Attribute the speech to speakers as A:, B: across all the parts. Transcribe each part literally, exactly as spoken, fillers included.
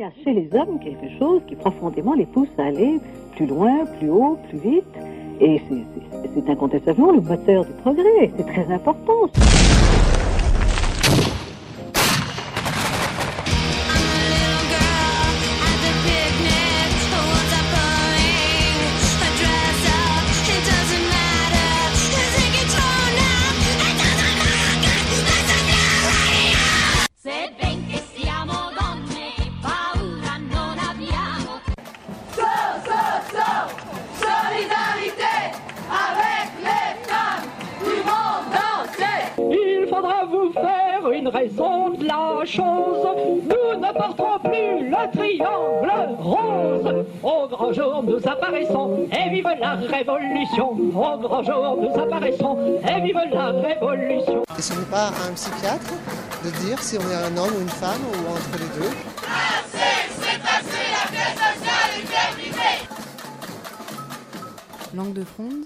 A: y a chez les hommes quelque chose qui profondément les pousse à aller plus loin, plus haut, plus vite. Et c'est, c'est, c'est incontestablement le moteur du progrès. C'est très important.
B: Une raison de la chose, nous ne porterons plus le triangle rose. Au grand jour nous apparaissons, et vive la révolution. Au grand jour nous apparaissons, et vive la révolution.
C: Et ce n'est pas à un psychiatre de dire si on est un homme ou une femme ou entre les deux.
D: Assez, c'est assez, la vie sociale est bien privée.
E: Langue de fronde.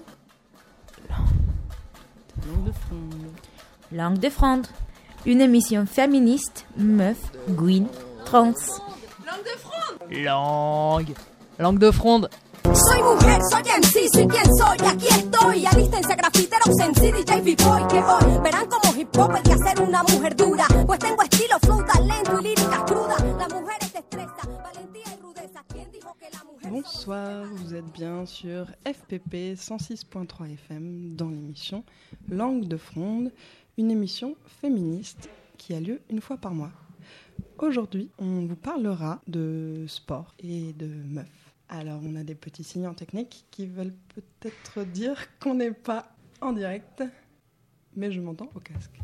F: Langue de fronde.
G: Langue de fronde. Une émission féministe, meuf, green, trans.
D: Langue de fronde.
F: Langue. Langue de fronde.
H: Soy mujer, soy M C, soy quien soy, aquí estoy. Alístense grafiteros, sencillo y J B Boy, que hoy verán como hip hop hay que hacer una mujer dura. Pues tengo estilo, flow, talento y líricas crudas. La mujer es destreza, valentía y rudeza. ¿Quién dijo que la mujer...
E: Bonsoir, vous êtes bien sur F P P cent six point trois F M dans l'émission Langue de fronde, une émission féministe qui a lieu une fois par mois. Aujourd'hui, on vous parlera de sport et de meufs. Alors, on a des petits signes en technique qui veulent peut-être dire qu'on n'est pas en direct, mais je m'entends au casque.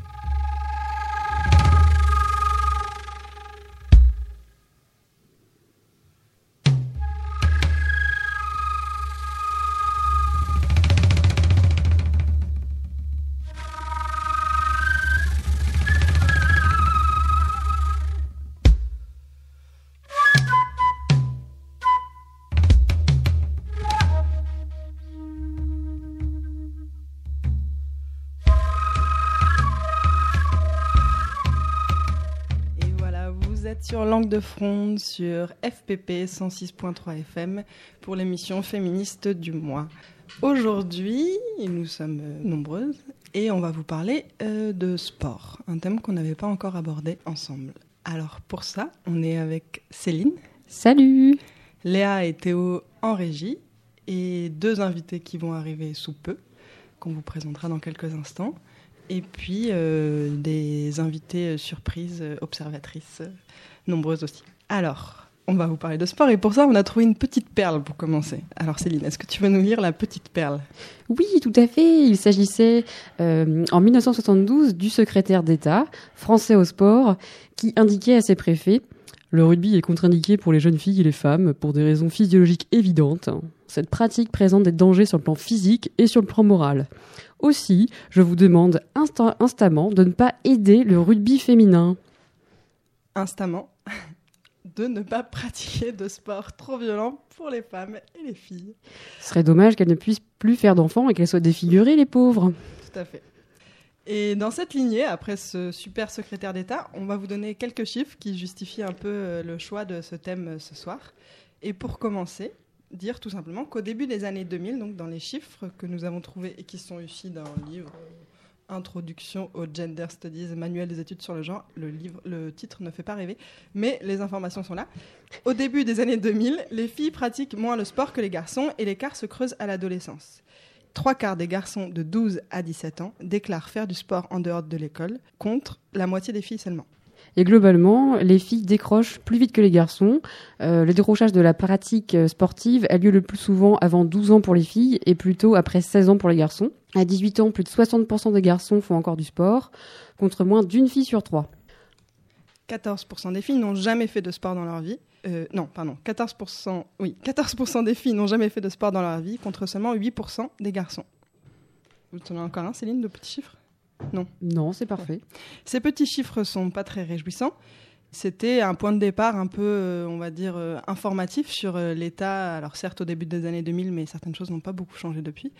E: Sur Langue de fronde sur F P P cent six point trois F M pour l'émission féministe du mois. Aujourd'hui, nous sommes nombreuses et on va vous parler euh, de sport, un thème qu'on n'avait pas encore abordé ensemble. Alors pour ça, on est avec Céline.
F: Salut.
E: Léa et Théo en régie et deux invités qui vont arriver sous peu, qu'on vous présentera dans quelques instants. Et puis euh, des invités surprises, euh, observatrices, euh, nombreuses aussi. Alors, on va vous parler de sport et pour ça, on a trouvé une petite perle pour commencer. Alors Céline, est-ce que tu veux nous lire la petite perle ?
F: Oui, tout à fait. Il s'agissait euh, en dix-neuf cent soixante-douze du secrétaire d'État français au sport qui indiquait à ses préfets « Le rugby est contre-indiqué pour les jeunes filles et les femmes pour des raisons physiologiques évidentes. Cette pratique présente des dangers sur le plan physique et sur le plan moral. Aussi, je vous demande insta- instamment de ne pas aider le rugby féminin. »
E: Instamment, de ne pas pratiquer de sport trop violent pour les femmes et les filles.
F: Ce serait dommage qu'elles ne puissent plus faire d'enfants et qu'elles soient défigurées, les pauvres.
E: Tout à fait. Et dans cette lignée, après ce super secrétaire d'État, on va vous donner quelques chiffres qui justifient un peu le choix de ce thème ce soir. Et pour commencer, dire tout simplement qu'au début des années deux mille, donc dans les chiffres que nous avons trouvés et qui sont issus d'un livre « Introduction au Gender Studies, manuel des études sur le genre », le, livre, le titre ne fait pas rêver, mais les informations sont là. Au début des années deux mille, les filles pratiquent moins le sport que les garçons et l'écart se creuse à l'adolescence. Trois quarts des garçons de douze à dix-sept ans déclarent faire du sport en dehors de l'école, contre la moitié des filles seulement.
F: Et globalement, les filles décrochent plus vite que les garçons. Euh, le décrochage de la pratique sportive a lieu le plus souvent avant douze ans pour les filles et plutôt après seize ans pour les garçons. À dix-huit ans, plus de soixante pour cent des garçons font encore du sport, contre moins d'une fille sur trois.
E: quatorze pour cent des filles n'ont jamais fait de sport dans leur vie. Euh, non, pardon, quatorze pour cent, oui, quatorze pour cent des filles n'ont jamais fait de sport dans leur vie, contre seulement huit pour cent des garçons. Vous en avez encore un, Céline, de petits chiffres ? Non.
F: Non, c'est parfait.
E: Ces petits chiffres sont pas très réjouissants. C'était un point de départ un peu, euh, on va dire, euh, informatif sur euh, l'état. Alors certes, au début des années deux mille, mais certaines choses n'ont pas beaucoup changé depuis.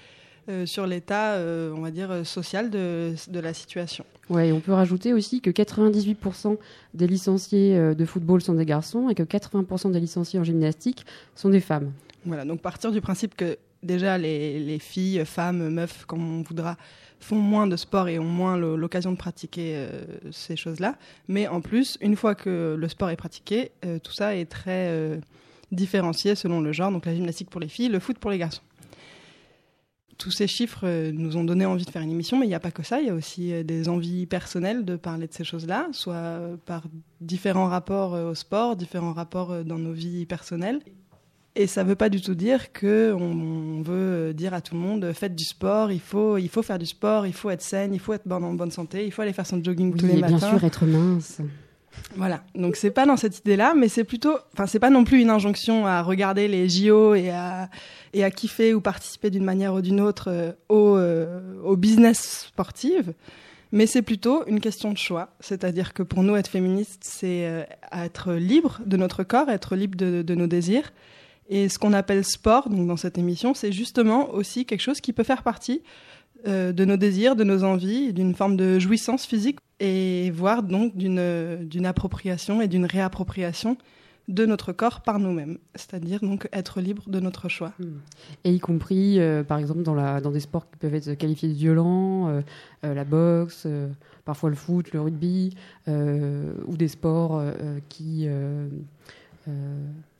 E: euh, sur l'état, euh, on va dire, social de, de la situation.
F: Ouais, et on peut rajouter aussi que quatre-vingt-dix-huit pour cent des licenciés euh, de football sont des garçons et que quatre-vingts pour cent des licenciés en gymnastique sont des femmes.
E: Voilà, donc partir du principe que déjà les, les filles, femmes, meufs, comme on voudra, font moins de sport et ont moins l'occasion de pratiquer euh, ces choses-là. Mais en plus, une fois que le sport est pratiqué, euh, tout ça est très euh, différencié selon le genre. Donc la gymnastique pour les filles, le foot pour les garçons. Tous ces chiffres euh, nous ont donné envie de faire une émission, mais il n'y a pas que ça. Il y a aussi euh, des envies personnelles de parler de ces choses-là, soit euh, par différents rapports euh, au sport, différents rapports euh, dans nos vies personnelles. Et ça ne veut pas du tout dire qu'on veut dire à tout le monde « faites du sport, il faut, il faut faire du sport, il faut être saine, il faut être en bonne santé, il faut aller faire son jogging
F: oui,
E: tous les
F: et
E: matins. »
F: bien sûr, être mince.
E: Voilà, donc c'est pas dans cette idée-là, mais c'est plutôt... Enfin, c'est pas non plus une injonction à regarder les J O et à, et à kiffer ou participer d'une manière ou d'une autre euh, au, euh, au business sportif, mais c'est plutôt une question de choix. C'est-à-dire que pour nous, être féministe, c'est euh, être libre de notre corps, être libre de, de nos désirs. Et ce qu'on appelle sport, donc dans cette émission, c'est justement aussi quelque chose qui peut faire partie euh, de nos désirs, de nos envies, d'une forme de jouissance physique, et voire donc d'une, d'une appropriation et d'une réappropriation de notre corps par nous-mêmes. C'est-à-dire donc être libre de notre choix.
F: Et y compris, euh, par exemple, dans, la, dans des sports qui peuvent être qualifiés de violents, euh, euh, la boxe, euh, parfois le foot, le rugby, euh, ou des sports euh, qui... Euh, euh,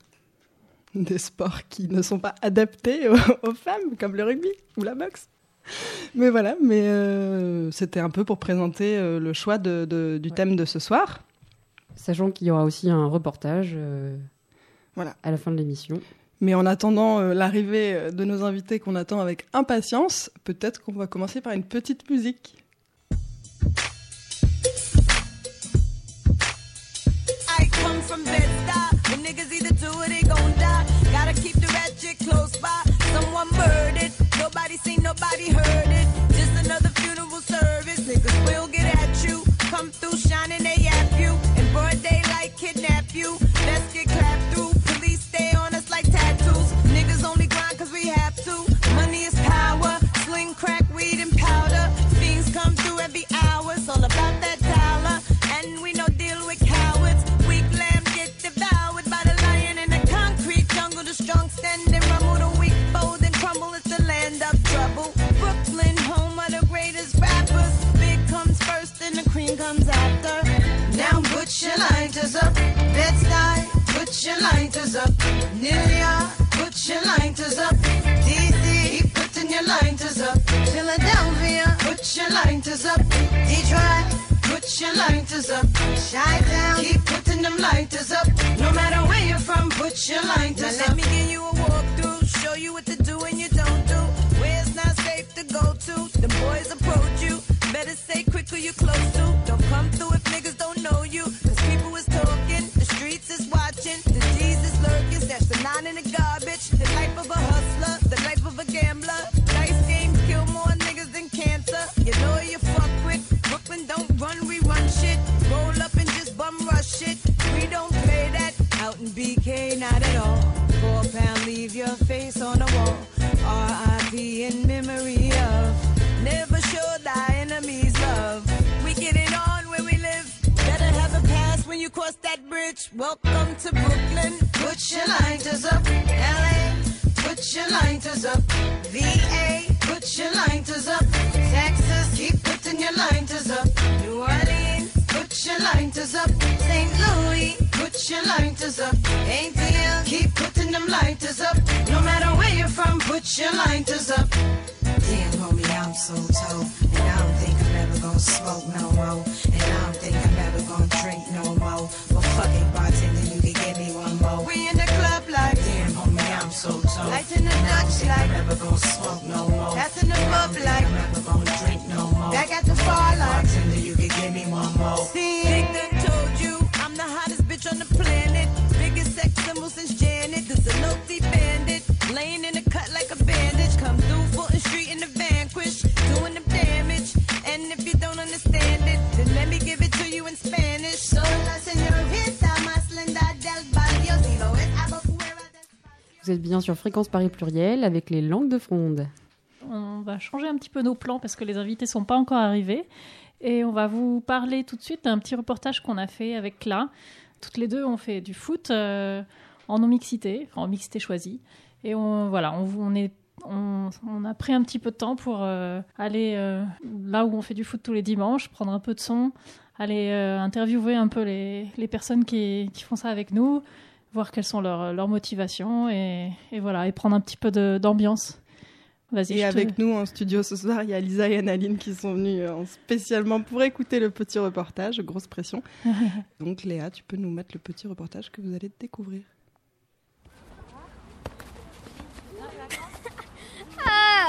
E: des sports qui ne sont pas adaptés aux, aux femmes, comme le rugby ou la boxe. Mais voilà, mais euh, c'était un peu pour présenter euh, le choix de, de, du ouais. thème de ce soir.
F: Sachant qu'il y aura aussi un reportage euh,
E: voilà.
F: à la fin de l'émission.
E: Mais en attendant euh, l'arrivée de nos invités qu'on attend avec impatience, peut-être qu'on va commencer par une petite musique.
I: I come from Bed-Stuy, when niggas either do or they gon' die. Gotta keep the ratchet close by. Someone murdered, nobody seen, nobody heard it. Just another funeral service. Niggas will get at you, come through shining, they yap you. In broad daylight, kidnap you. Best get clapped through. Police stay on us like tattoos. Niggas only grind cause we have to. Money is power, sling, crack, weed, and powder. Fiends come through every hour, it's all about that dollar. And we no deal with cowards. Weak lambs get devoured by the lion in the concrete jungle. The strong stand and rumble, the weak fold and crumble. It's the land of trouble. Brooklyn, home of the greatest rappers. Big comes first and the cream comes after. Now put your lighters up. Bed-Stuy, put your lighters up. New York, put your lighters up. D C, keep putting your lighters up. Philadelphia, put your lighters up. Detroit, put your lighters up. Chi-Town, keep putting them lighters up. No matter where you're from, put your lighters now up. Let me give you a walkthrough, show you what to do and you don't do. Where it's not safe to go to, the boys approach you. Better stay quick who you close to. Don't come through if niggas don't know you. Cause people is talking, the streets is watching. The G's is lurking, stash the nine in the garbage. The life of a hustler, the life of a gambler. Dice games kill more niggas than cancer. You know you fuck with Brooklyn, don't run, we run shit. Roll up and just bum rush it. We don't play that out in B K, not at all. Four pound, leave your face on the wall. R I P in memory of. Never show thy enemies love. We get it on where we live. Better have a pass when you cross that bridge. Welcome to Brooklyn. Put your lighters up. L A, put your lighters up. V A, put your lighters up. Texas, keep putting your lighters up. New Orleans, put your lighters up. Saint Louis, put your lighters up. A T L, keep putting them lighters up. No matter where you're from, put your lighters up. Damn, homie, I'm so told. And I don't think I'm ever gonna smoke no more. And I don't think I'm ever gonna drink no more. Well, fuck it, bartender, you can give me one more. We in the club like, damn, homie, I'm so told. Lights in the Dutch like, I'm never gonna smoke no more. That's in the pub like, I'm never gonna drink no more. Back at the bar like, bartender, you can give me one more. See, Big Done told you, I'm the hottest bitch on the planet. Biggest sex symbol since Janet. This a no-fee bandit. Laying in the cut like a bandage. Come through Fulton Street in the Vanquish. Doing the damage. And if you don't understand it, then let me give it to you in Spanish. So la señorita más linda del barrio. Si lo es, hago fuera del...
F: Vous êtes bien sur Fréquence Paris Pluriel avec les langues de fronde.
J: on va changer un petit peu nos plans parce que les invités ne sont pas encore arrivés. Et on va vous parler tout de suite d'un petit reportage qu'on a fait avec Cla. Toutes les deux, on fait du foot euh, en non-mixité, enfin en mixité choisie. Et on, voilà, on, on, est, on, on a pris un petit peu de temps pour euh, aller euh, là où on fait du foot tous les dimanches, prendre un peu de son, aller euh, interviewer un peu les, les personnes qui, qui font ça avec nous, voir quelles sont leurs, leurs motivations et, et, voilà, et prendre un petit peu de, d'ambiance. Vas-y,
E: et
J: je
E: avec
J: te...
E: nous en studio ce soir, il y a Lisa et Annaline qui sont venues euh, spécialement pour écouter le petit reportage, grosse pression. Donc Léa, tu peux nous mettre le petit reportage que vous allez découvrir.
K: Ah.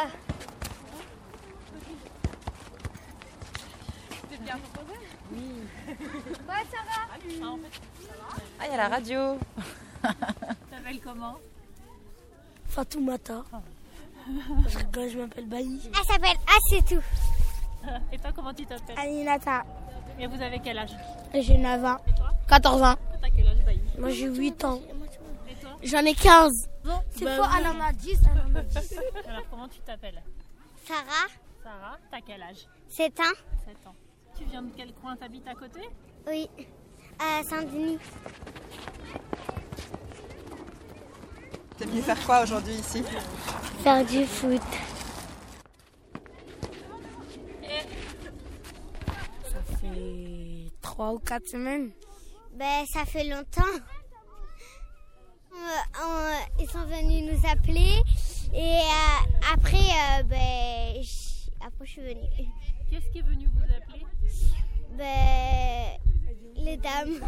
L: T'es bien reposée ?
K: Oui. Ouais, ça va.
L: Salut. Ah, en fait, ça va ?
M: Ah, il y a la radio.
L: T'appelles comment ?
N: Fatoumata. Parce que quand je m'appelle Bailly.
K: Elle s'appelle Ah, c'est tout.
L: Et toi, comment tu t'appelles ?
N: Aninata.
L: Et vous avez quel âge ?
N: J'ai neuf ans.
L: Et toi ?
N: quatorze ans.
L: Toi, t'as quel âge, Bailly ?
N: Moi, j'ai huit ans.
L: Et toi ?
N: J'en ai quinze.
L: Bon,
N: C'est
L: bah,
N: faux,
L: oui.
N: elle en a dix, elle en a dix.
L: Alors, comment tu t'appelles ?
K: Sarah.
L: Sarah, t'as quel âge ?
K: sept ans.
L: sept ans. Tu viens de quel coin ? T'habites à côté ?
K: Oui, à Saint-Denis.
E: T'es venu faire quoi aujourd'hui ici ?
K: Faire du foot.
N: Ça fait trois ou quatre semaines.
K: Ben, ça fait longtemps. On- on- ils sont venus nous appeler et euh, après, euh, ben, je- après je suis venue.
L: Qu'est-ce qui est venu vous appeler ?
K: Ben, les dames.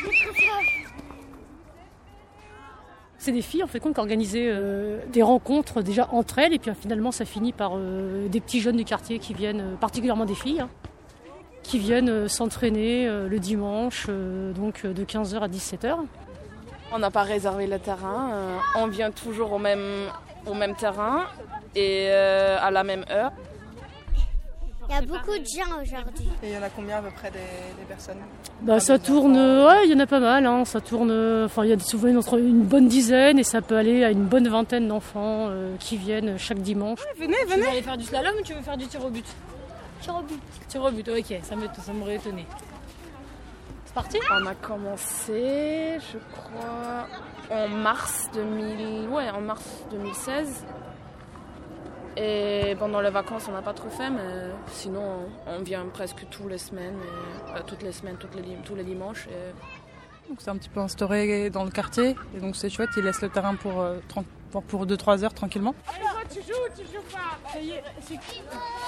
O: C'est des filles en fait qui ont organisé euh, des rencontres déjà entre elles et puis euh, finalement ça finit par euh, des petits jeunes du quartier qui viennent, euh, particulièrement des filles, hein, qui viennent euh, s'entraîner euh, le dimanche euh, donc euh, de quinze heures à dix-sept heures.
M: On n'a pas réservé le terrain, euh, on vient toujours au même, au même terrain et euh, à la même heure.
K: Il y a beaucoup de gens aujourd'hui.
E: Et il y en a combien à peu près des, des personnes ?
O: Bah, ça tourne, euh, ouais, il y en a pas mal, hein, ça tourne, euh, enfin il y a souvent une, entre une bonne dizaine et ça peut aller à une bonne vingtaine d'enfants euh, qui viennent chaque dimanche.
E: Ouais, venez,
O: Tu
E: venez.
O: veux aller faire du slalom ou tu veux faire du tir au but ?
K: Tir au but.
O: Tir au but, ok, ça me- ça m'aurait étonné. C'est parti ?
M: On a commencé, je crois, en mars deux mille, ouais, en mars deux mille seize. Et pendant les vacances, on n'a pas trop fait, mais sinon, on vient presque toutes les semaines, et, euh, toutes les semaines, toutes les, tous les dimanches. Et...
P: Donc c'est un petit peu instauré dans le quartier, et donc c'est chouette, ils laissent le terrain pour, euh, tran- pour, pour deux trois heures tranquillement.
L: Allez, toi, tu joues ou tu joues pas ? Ça y est, c'est qui ?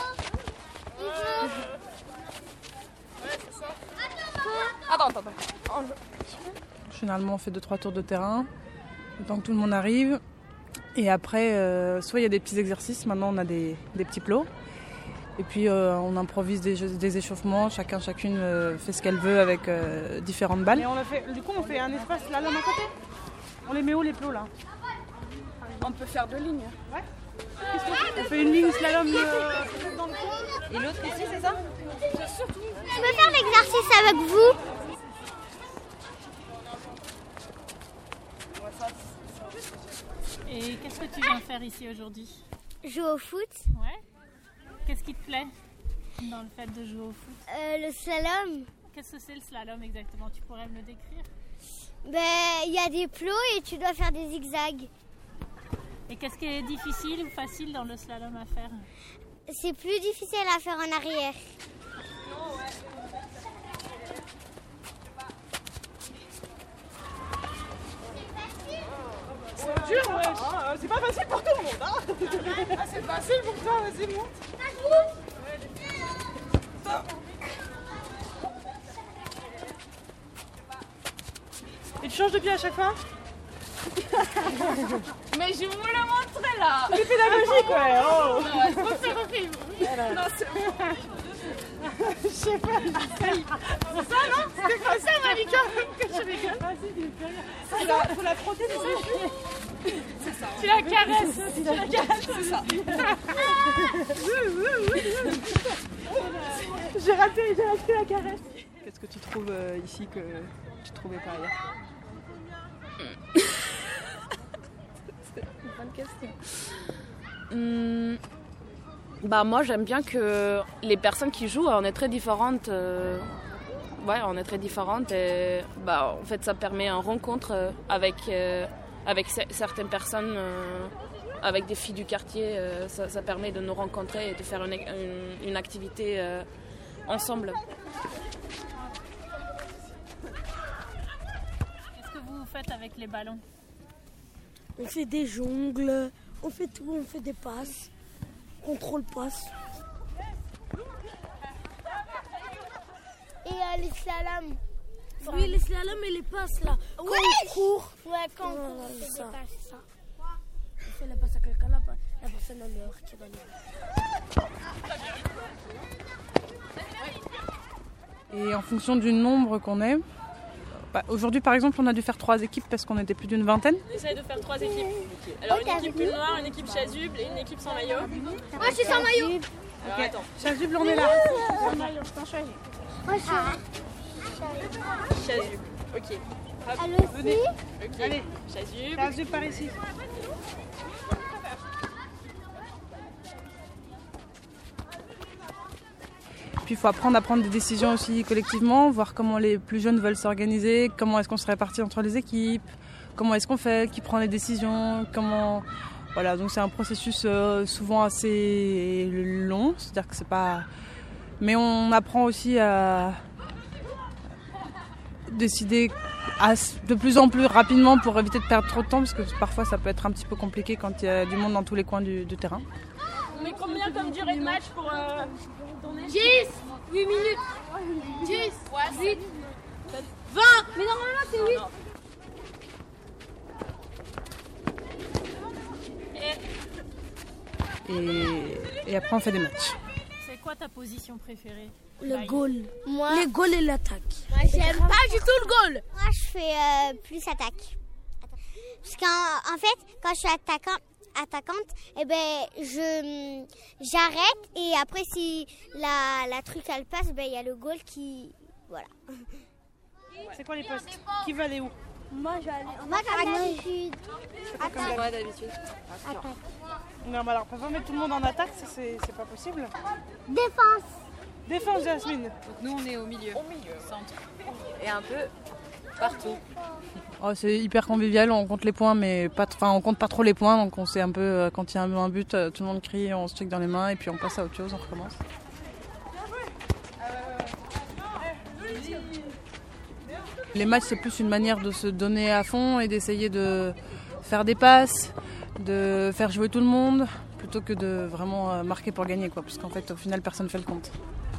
M: Attends, attends, attends.
P: Généralement on fait deux trois tours de terrain, le temps que tout le monde arrive. Et après, euh, soit il y a des petits exercices, maintenant on a des, des petits plots. Et puis euh, on improvise des, jeux- des échauffements, chacun, chacune euh, fait ce qu'elle veut avec euh, différentes balles.
Q: Et on le fait, du coup, on fait un espace slalom à côté. On les met où les plots là ?
M: On peut faire deux lignes.
Q: Ouais. On fait une ligne slalom euh, peut-être dans le coin.
M: Et l'autre ici, c'est ça ?
K: Je peux faire l'exercice avec vous ?
L: Et qu'est-ce que tu viens faire ici aujourd'hui ?
K: Jouer au foot.
L: Ouais. Qu'est-ce qui te plaît dans le fait de jouer au foot ?
K: Euh, le slalom.
L: Qu'est-ce que c'est le slalom exactement ? Tu pourrais me le décrire ?
K: Ben, il y a des plots et tu dois faire des zigzags.
L: Et qu'est-ce qui est difficile ou facile dans le slalom à faire ?
K: C'est plus difficile à faire en arrière.
Q: C'est dur, ouais. Ah, c'est pas facile pour tout le monde. Hein. Ah, c'est facile pour toi, vas-y, monte. Et tu changes de pied à chaque fois ?
M: Mais je vous le montrer là.
Q: C'est pédagogique, ouais. Oh.
M: Non, refais, refais. Non, c'est
Q: Je sais pas. C'est ça, non ? C'est pas ça, Malika, que je rigole. Faut la, faut la frotter, c'est ça ?
L: C'est ça.
Q: Tu la caresses. Tu la caresses, c'est ça. J'ai raté, j'ai raté la caresse.
E: Qu'est-ce que tu trouves euh, ici que tu trouvais pas ailleurs ?
M: C'est une bonne question. Hum, Bah moi j'aime bien que les personnes qui jouent, on est très différentes. Euh, ouais, on est très différentes et bah en fait ça permet une rencontre avec euh, avec c- certaines personnes, euh, avec des filles du quartier. Euh, ça, ça permet de nous rencontrer et de faire une, une, une activité euh, ensemble.
L: Qu'est-ce que vous faites avec les ballons?
N: On fait des jongles, on fait tout, on fait des passes. Contrôle passe.
K: Et euh, les slaloms.
N: Oui, les slaloms et les passes là. Quand
K: Oui.
N: on court.
K: Ouais, quand on
N: Ouais,
K: court, on
N: ouais,
K: fait
N: ça.
K: des passes. Ça.
N: On fait la passe à quelqu'un, la, la personne elle le retire dans les...
P: Et en fonction du nombre qu'on est, bah, aujourd'hui par exemple on a dû faire trois équipes parce qu'on était plus d'une vingtaine.
R: On essaye de faire trois équipes. Alors une équipe pull noir, une équipe chasuble et une équipe sans maillot.
K: Moi je suis sans maillot.
R: Alors,
P: Ok.
R: attends.
P: Chasuble, on est là.
K: Sans maillot, je t'en choisis. Moi je suis
R: Chasuble. Ok. Hop.
K: Elle aussi.
R: Venez. Ok.
P: Allez.
R: Chasuble.
P: Chasuble par ici. Puis il faut apprendre à prendre des décisions aussi collectivement, voir comment les plus jeunes veulent s'organiser, comment est-ce qu'on se répartit entre les équipes, comment est-ce qu'on fait, qui prend les décisions, comment... Voilà, donc c'est un processus euh, souvent assez long, c'est-à-dire que c'est pas... Mais on apprend aussi à décider à- de plus en plus rapidement pour éviter de perdre trop de temps, parce que parfois ça peut être un petit peu compliqué quand il y a du monde dans tous les coins du, du terrain.
R: On met combien comme durée de match pour euh, tourner?
K: dix, huit minutes. dix, huit, vingt. Mais normalement c'est huit.
P: Et, et après on fait des matchs.
L: C'est quoi ta position préférée?
N: Le goal.
K: Moi,
N: Les goals et l'attaque.
K: moi j'aime pas du tout le goal. Moi je fais euh, plus attaque. Parce qu'en en fait, quand je suis attaquant, attaquante, eh ben je j'arrête et après si la, la truc elle passe, ben il y a le goal qui voilà.
Q: C'est quoi les postes? Qui va aller où?
K: Moi j'allais. Moi comme d'habitude.
Q: Comme
R: Ouais, d'habitude.
K: Attends.
Q: Non, mais alors, on peut pas mettre tout le monde en attaque, ça c'est c'est pas possible.
K: Défense.
Q: Défense, Jasmine.
R: Donc nous on est au milieu. Au milieu. Centre. Et un peu partout.
P: Oh, c'est hyper convivial, on compte les points, mais pas, t- enfin, on compte pas trop les points, donc on sait un peu euh, quand il y a un, un but, euh, tout le monde crie, on se check dans les mains et puis on passe à autre chose, on recommence. Les matchs, c'est plus une manière de se donner à fond et d'essayer de faire des passes, de faire jouer tout le monde, plutôt que de vraiment euh, marquer pour gagner, quoi, parce qu'en fait, au final, personne fait le compte.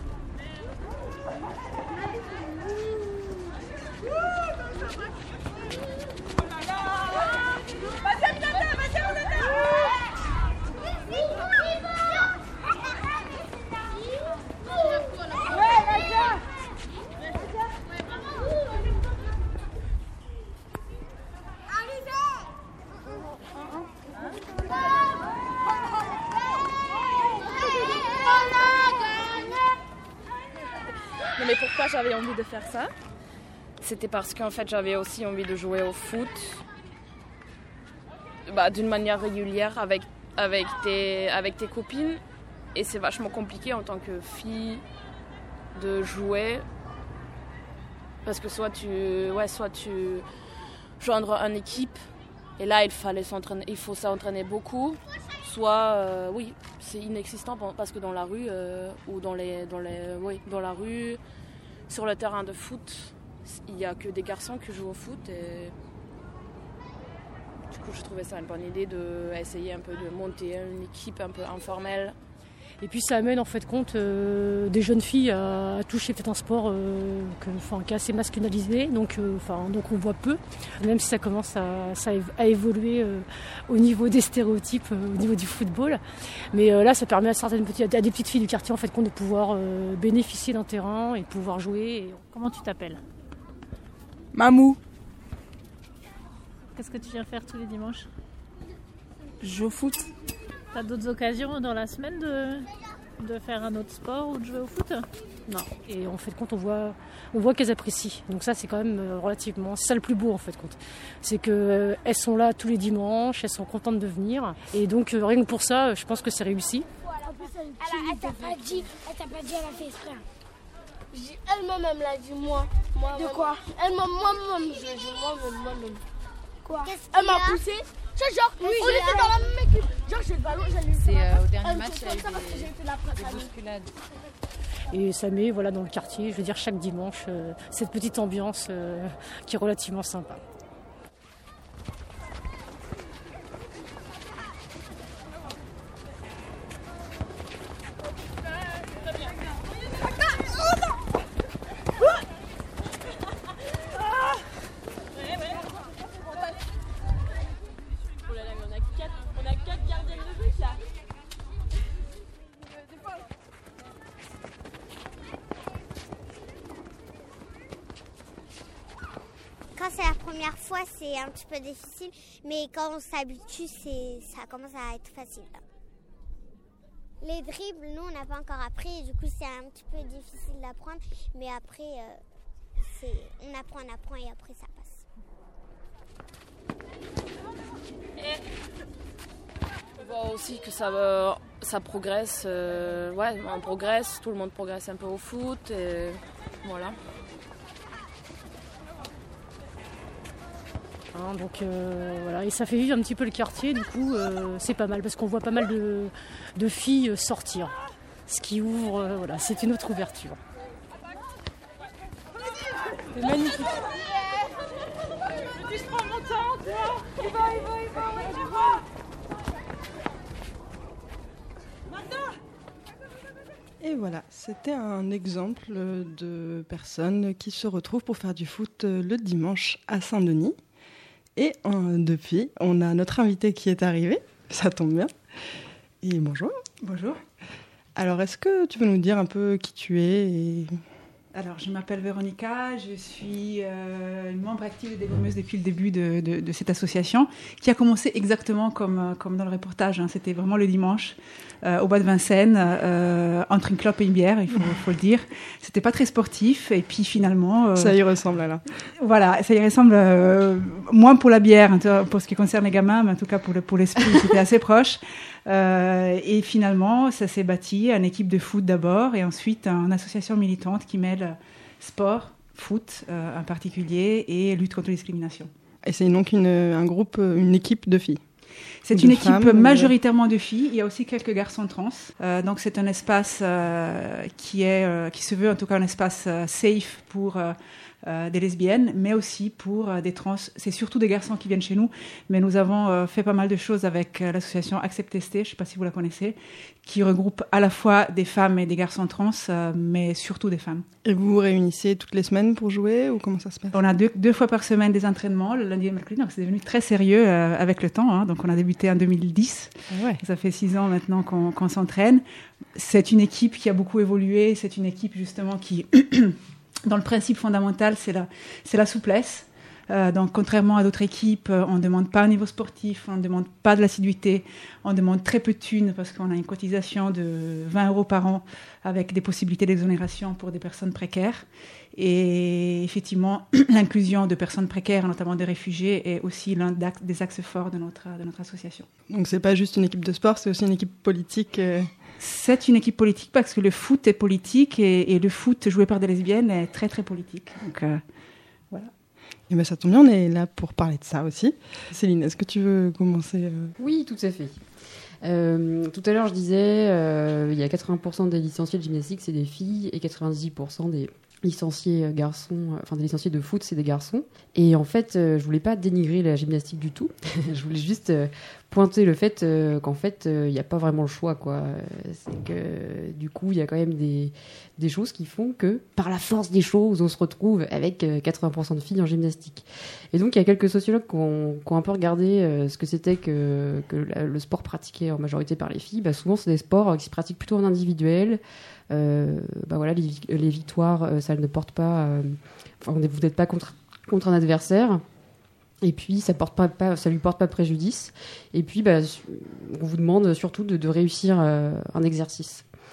M: Non mais pourquoi j'avais envie de faire ça? C'était parce qu'en fait j'avais aussi envie de jouer au foot bah, d'une manière régulière avec, avec, tes, avec tes copines. Et c'est vachement compliqué en tant que fille de jouer. Parce que soit tu, ouais, soit tu joindre une équipe et là il, fallait s'entraîner, il faut s'entraîner beaucoup. Soit, euh, oui, c'est inexistant parce que dans la rue, euh, ou dans, les, dans, les, oui, dans la rue, sur le terrain de foot, il n'y a que des garçons qui jouent au foot. Et du coup, je trouvais ça une bonne idée d'essayer un peu de monter une équipe un peu informelle.
O: Et puis ça amène en fait compte euh, des jeunes filles à, à toucher peut-être un sport euh, que, enfin, qui est assez masculinisé, donc, euh, enfin, donc on voit peu, même si ça commence à, ça, à évoluer euh, au niveau des stéréotypes, euh, au niveau du football. Mais euh, là, ça permet à certaines petites, à des petites filles du quartier en fait compte de pouvoir euh, bénéficier d'un terrain et de pouvoir jouer. Et...
L: Comment tu t'appelles?
Q: Mamou.
L: Qu'est-ce que tu viens faire tous les dimanches?
Q: Je joue au foot.
L: T'as d'autres occasions dans la semaine de, de faire un autre sport ou de jouer au foot?
O: Non. Et en fait compte, on voit, on voit qu'elles apprécient. Donc ça, c'est quand même euh, relativement, c'est ça le plus beau en fait compte. C'est que euh, elles sont là tous les dimanches, elles sont contentes de venir. Et donc euh, rien que pour ça, je pense que c'est réussi.
N: Elle t'a pas dit, elle t'a pas dit, elle a fait exprès. Elle-même, elle me l'a dit, moi. moi de quoi Elle m'a moi-même, je dis moi-même, moi-même. Quoi Elle m'a poussé. C'est genre, oui, on était dans la même équipe. Genre, j'ai le ballon, j'allais
S: C'est euh, au dernier match, il y a eu des, des bousculades.
O: Et ça met voilà, dans le quartier, je veux dire, chaque dimanche, euh, cette petite ambiance euh, qui est relativement sympa.
K: Quand c'est la première fois, c'est un petit peu difficile, mais quand on s'habitue, c'est, ça commence à être facile. Les dribbles, nous, on n'a pas encore appris, et du coup, c'est un petit peu difficile d'apprendre, mais après, euh, c'est, on apprend, on apprend, et après, ça passe.
M: On voit aussi que ça, euh, ça progresse, euh, ouais, on progresse, tout le monde progresse un peu au foot, et voilà.
O: Hein, donc euh, voilà, et ça fait vivre un petit peu le quartier, du coup euh, c'est pas mal parce qu'on voit pas mal de, de filles sortir, ce qui ouvre, euh, voilà, c'est une autre ouverture.
Q: C'est magnifique. Je prends mon temps, tu vois. Il va, il va, il va, il va.
E: Et voilà, c'était un exemple de personnes qui se retrouvent pour faire du foot le dimanche à Saint-Denis. Et euh, depuis, on a notre invité qui est arrivé, ça tombe bien. Et bonjour.
T: Bonjour.
E: Alors, est-ce que tu veux nous dire un peu qui tu es et...
T: Alors, je m'appelle Véronica, je suis euh, une membre active et développeuse depuis le début de, de, de cette association, qui a commencé exactement comme, comme dans le reportage. Hein. C'était vraiment le dimanche, euh, au Bois de Vincennes, euh, entre une clope et une bière, il faut, faut le dire. C'était pas très sportif, et puis finalement... Euh,
E: ça y ressemble, alors.
T: Voilà, ça y ressemble, euh, moins pour la bière, pour ce qui concerne les gamins, mais en tout cas pour, le, pour l'esprit, c'était assez proche. Euh, et finalement, ça s'est bâti, une équipe de foot d'abord, et ensuite une association militante qui mêle sport, foot euh, en particulier, et lutte contre la discrimination.
E: Et c'est donc une, un groupe, une équipe de filles?
T: C'est
E: de
T: une équipe
E: femmes,
T: majoritairement de filles. Il y a aussi quelques garçons trans. Euh, donc c'est un espace euh, qui, est, euh, qui se veut en tout cas un espace euh, safe pour... Euh, Euh, des lesbiennes, mais aussi pour euh, des trans. C'est surtout des garçons qui viennent chez nous, mais nous avons euh, fait pas mal de choses avec euh, l'association Accept Testé, je ne sais pas si vous la connaissez, qui regroupe à la fois des femmes et des garçons trans, euh, mais surtout des femmes.
E: Et vous vous réunissez toutes les semaines pour jouer, ou comment ça se passe?
T: On a deux, deux fois par semaine des entraînements, le lundi et le mercredi, donc c'est devenu très sérieux euh, avec le temps. Hein. Donc on a débuté en deux mille dix,
E: ah ouais.
T: Ça fait six ans maintenant qu'on, qu'on s'entraîne. C'est une équipe qui a beaucoup évolué, c'est une équipe justement qui... Dans le principe fondamental, c'est la, c'est la souplesse. Euh, donc, contrairement à d'autres équipes, on ne demande pas un niveau sportif, on ne demande pas de l'assiduité, on demande très peu de thunes parce qu'on a une cotisation de vingt euros par an avec des possibilités d'exonération pour des personnes précaires. Et effectivement, l'inclusion de personnes précaires, notamment des réfugiés, est aussi l'un des axes forts de notre, de notre association.
E: Donc, ce n'est pas juste une équipe de sport, c'est aussi une équipe politique euh...
T: C'est une équipe politique parce que le foot est politique et, et le foot joué par des lesbiennes est très très politique. Donc euh, voilà.
E: Et ben ça tombe bien, on est là pour parler de ça aussi. Céline, est-ce que tu veux commencer euh...
F: Oui, tout à fait. Euh, tout à l'heure, je disais, euh, il y a quatre-vingts pour cent des licenciés de gymnastique, c'est des filles, et quatre-vingt-dix pour cent des licenciés garçons, enfin des licenciés de foot, c'est des garçons. Et en fait, euh, je voulais pas dénigrer la gymnastique du tout. Je voulais juste euh, pointer le fait euh, qu'en fait, il euh, n'y a pas vraiment le choix, quoi. C'est que euh, du coup, il y a quand même des, des choses qui font que, par la force des choses, on se retrouve avec euh, quatre-vingts pour cent de filles en gymnastique. Et donc, il y a quelques sociologues qui ont, qui ont un peu regardé euh, ce que c'était que, que la, le sport pratiqué en majorité par les filles. Bah, souvent, c'est des sports qui se pratiquent plutôt en individuel. Euh, bah voilà, les, les victoires, euh, ça ne porte pas. Euh, enfin, vous n'êtes pas contre, contre un adversaire. Et puis, ça porte pas, pas, ça lui porte pas préjudice. Et puis, bah, on vous demande surtout de, de réussir euh, un exercice.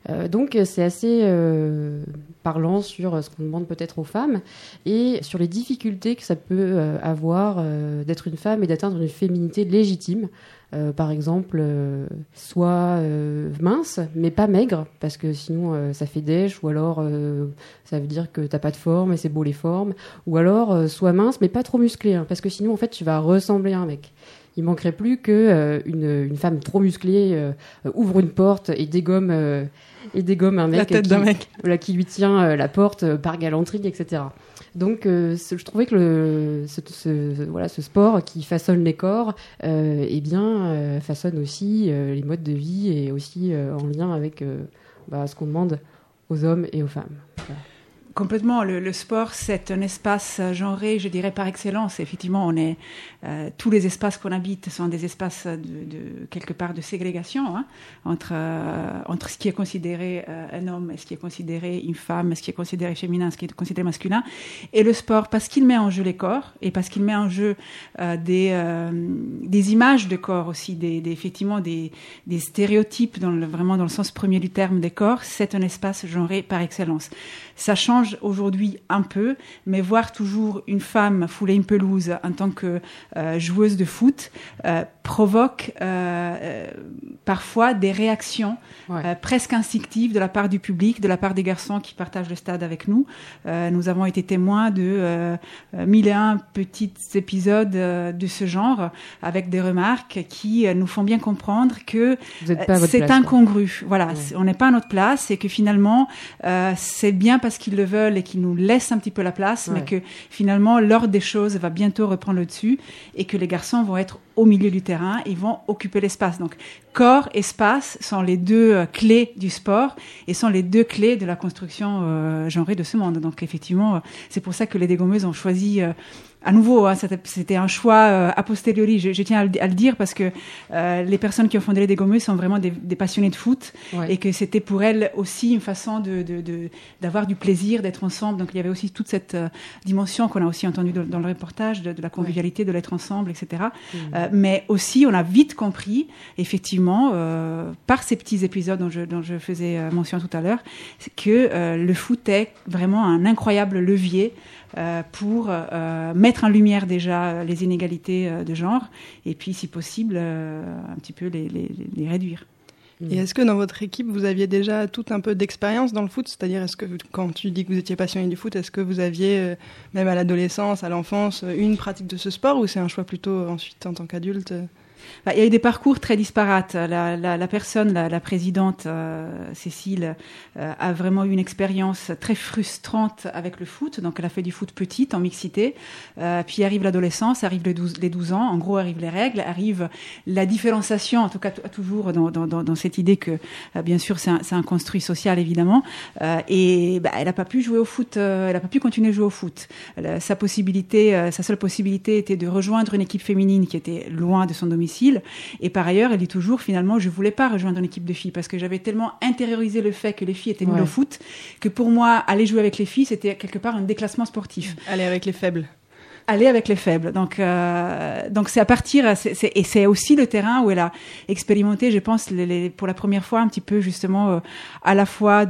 F: Euh, donc c'est assez euh, parlant sur ce qu'on demande peut-être aux femmes et sur les difficultés que ça peut euh, avoir euh, d'être une femme et d'atteindre une féminité légitime. Euh, par exemple, euh, soit euh, mince, mais pas maigre, parce que sinon euh, ça fait dèche, ou alors euh, ça veut dire que t'as pas de forme et c'est beau les formes, ou alors euh, soit mince, mais pas trop musclé, hein, parce que sinon en fait tu vas ressembler à un mec. Il manquerait plus que euh, une, une femme trop musclée euh, ouvre une porte et dégomme, euh, et dégomme un mec,
E: la tête
F: qui,
E: d'un mec.
F: Voilà, qui lui tient euh, la porte euh, par galanterie, et cetera. Donc, euh, je trouvais que le, ce, ce, voilà, ce sport qui façonne les corps, euh, eh bien, euh, façonne aussi euh, les modes de vie et aussi euh, en lien avec euh, bah, ce qu'on demande aux hommes et aux femmes. Voilà.
T: Complètement. Le, le sport, c'est un espace genré, je dirais, par excellence. Effectivement, on est, euh, tous les espaces qu'on habite sont des espaces de, de quelque part de ségrégation, hein, entre, euh, entre ce qui est considéré euh, un homme et ce qui est considéré une femme, ce qui est considéré féminin, ce qui est considéré masculin. Et le sport, parce qu'il met en jeu les corps et parce qu'il met en jeu euh, des, euh, des images de corps aussi, des, des, effectivement des, des stéréotypes, dans le, vraiment dans le sens premier du terme des corps, c'est un espace genré par excellence. Ça change aujourd'hui un peu, mais voir toujours une femme fouler une pelouse en tant que euh, joueuse de foot euh, provoque euh, euh, parfois des réactions ouais. euh, presque instinctives de la part du public, de la part des garçons qui partagent le stade avec nous. Euh, nous avons été témoins de euh, mille et un petits épisodes euh, de ce genre, avec des remarques qui euh, nous font bien comprendre que euh, c'est place, incongru. Quoi. Voilà, ouais. On n'est pas à notre place et que finalement, euh, c'est bien parce qu'ils le veulent et qu'ils nous laissent un petit peu la place, ouais. mais que finalement, l'ordre des choses va bientôt reprendre le dessus et que les garçons vont être au milieu du terrain, ils vont occuper l'espace. Donc, corps, espace sont les deux euh, clés du sport et sont les deux clés de la construction euh, genrée de ce monde. Donc, effectivement, euh, c'est pour ça que les dégommeuses ont choisi... Euh, À nouveau, hein, c'était, c'était un choix euh, a posteriori. Je, je tiens à le, à le dire parce que euh, les personnes qui ont fondé les dégommeuses sont vraiment des, des passionnées de foot ouais. et que c'était pour elles aussi une façon de, de, de, d'avoir du plaisir, d'être ensemble. Donc il y avait aussi toute cette euh, dimension qu'on a aussi entendue dans, dans le reportage de, de la convivialité, ouais. de l'être ensemble, et cetera. Mmh. Euh, mais aussi, on a vite compris, effectivement, euh, par ces petits épisodes dont je, dont je faisais mention tout à l'heure, que euh, le foot est vraiment un incroyable levier Euh, pour euh, mettre en lumière déjà les inégalités euh, de genre et puis, si possible, euh, un petit peu les, les, les réduire.
E: Et est-ce que dans votre équipe, vous aviez déjà tout un peu d'expérience dans le foot ? C'est-à-dire, est-ce que quand tu dis que vous étiez passionné du foot, est-ce que vous aviez, euh, même à l'adolescence, à l'enfance, une pratique de ce sport ou c'est un choix plutôt ensuite en tant qu'adulte ?
T: Bah, il y a eu des parcours très disparates. La, la, la personne, la, la présidente euh, Cécile, euh, a vraiment eu une expérience très frustrante avec le foot. Donc, elle a fait du foot petite, en mixité. Euh, puis arrive l'adolescence, arrive les douze, les douze ans. En gros, arrivent les règles, arrive la différenciation, en tout cas t- toujours dans, dans, dans, dans cette idée que, euh, bien sûr, c'est un, c'est un construit social, évidemment. Euh, et bah, elle n'a pas pu jouer au foot. Euh, elle n'a pas pu continuer à jouer au foot. Elle, sa possibilité, euh, sa seule possibilité était de rejoindre une équipe féminine qui était loin de son domicile. Et par ailleurs, elle dit toujours, finalement, je voulais pas rejoindre une équipe de filles parce que j'avais tellement intériorisé le fait que les filles étaient nulles ouais. au foot que pour moi, aller jouer avec les filles, c'était quelque part un déclassement sportif.
E: Aller avec les faibles.
T: Aller avec les faibles. Donc, euh, donc c'est à partir, c'est, c'est, et c'est aussi le terrain où elle a expérimenté, je pense, les, les, pour la première fois un petit peu justement euh, à la fois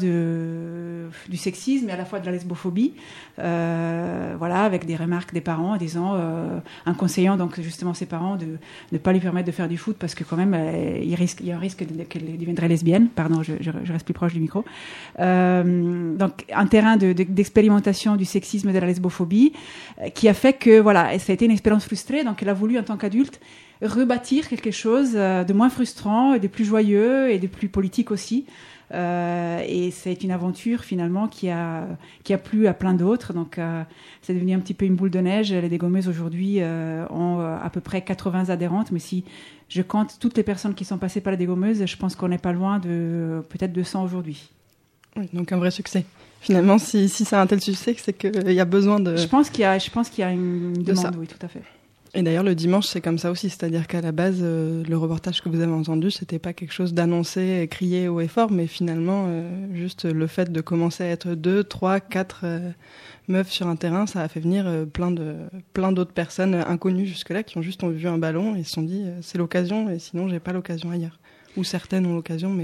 T: de, du sexisme et à la fois de la lesbophobie. Euh, voilà, avec des remarques des parents disant, euh, en conseillant donc justement ses parents de ne pas lui permettre de faire du foot parce que quand même, euh, il risque, il y a un risque de, qu'elle deviendrait lesbienne. Pardon, je, je, je reste plus proche du micro. Euh, donc, un terrain de, de, d'expérimentation du sexisme et de la lesbophobie euh, qui a fait que que voilà, ça a été une expérience frustrée, donc elle a voulu en tant qu'adulte rebâtir quelque chose de moins frustrant, et de plus joyeux et de plus politique aussi. Euh, et c'est une aventure finalement qui a qui a plu à plein d'autres. Donc euh, c'est devenu un petit peu une boule de neige. Les dégommeuses aujourd'hui euh, ont euh, à peu près quatre-vingts adhérentes, mais si je compte toutes les personnes qui sont passées par les dégommeuses, je pense qu'on n'est pas loin de euh, peut-être deux cents aujourd'hui.
E: Oui, donc un vrai succès. Finalement, si, si c'est un tel succès, c'est qu'il y a besoin de...
T: Je pense qu'il y a, je pense qu'il y a une
E: de
T: demande,
E: ça.
T: Oui, tout à fait.
E: Et d'ailleurs, le dimanche, c'est comme ça aussi. C'est-à-dire qu'à la base, euh, le reportage que vous avez entendu, c'était pas quelque chose d'annoncé, crié haut et fort, mais finalement, euh, juste le fait de commencer à être deux, trois, quatre euh, meufs sur un terrain, ça a fait venir euh, plein, de, plein d'autres personnes inconnues jusque-là qui ont juste vu un ballon et se sont dit, euh, c'est l'occasion, et sinon, j'ai pas l'occasion ailleurs. Ou certaines ont l'occasion, mais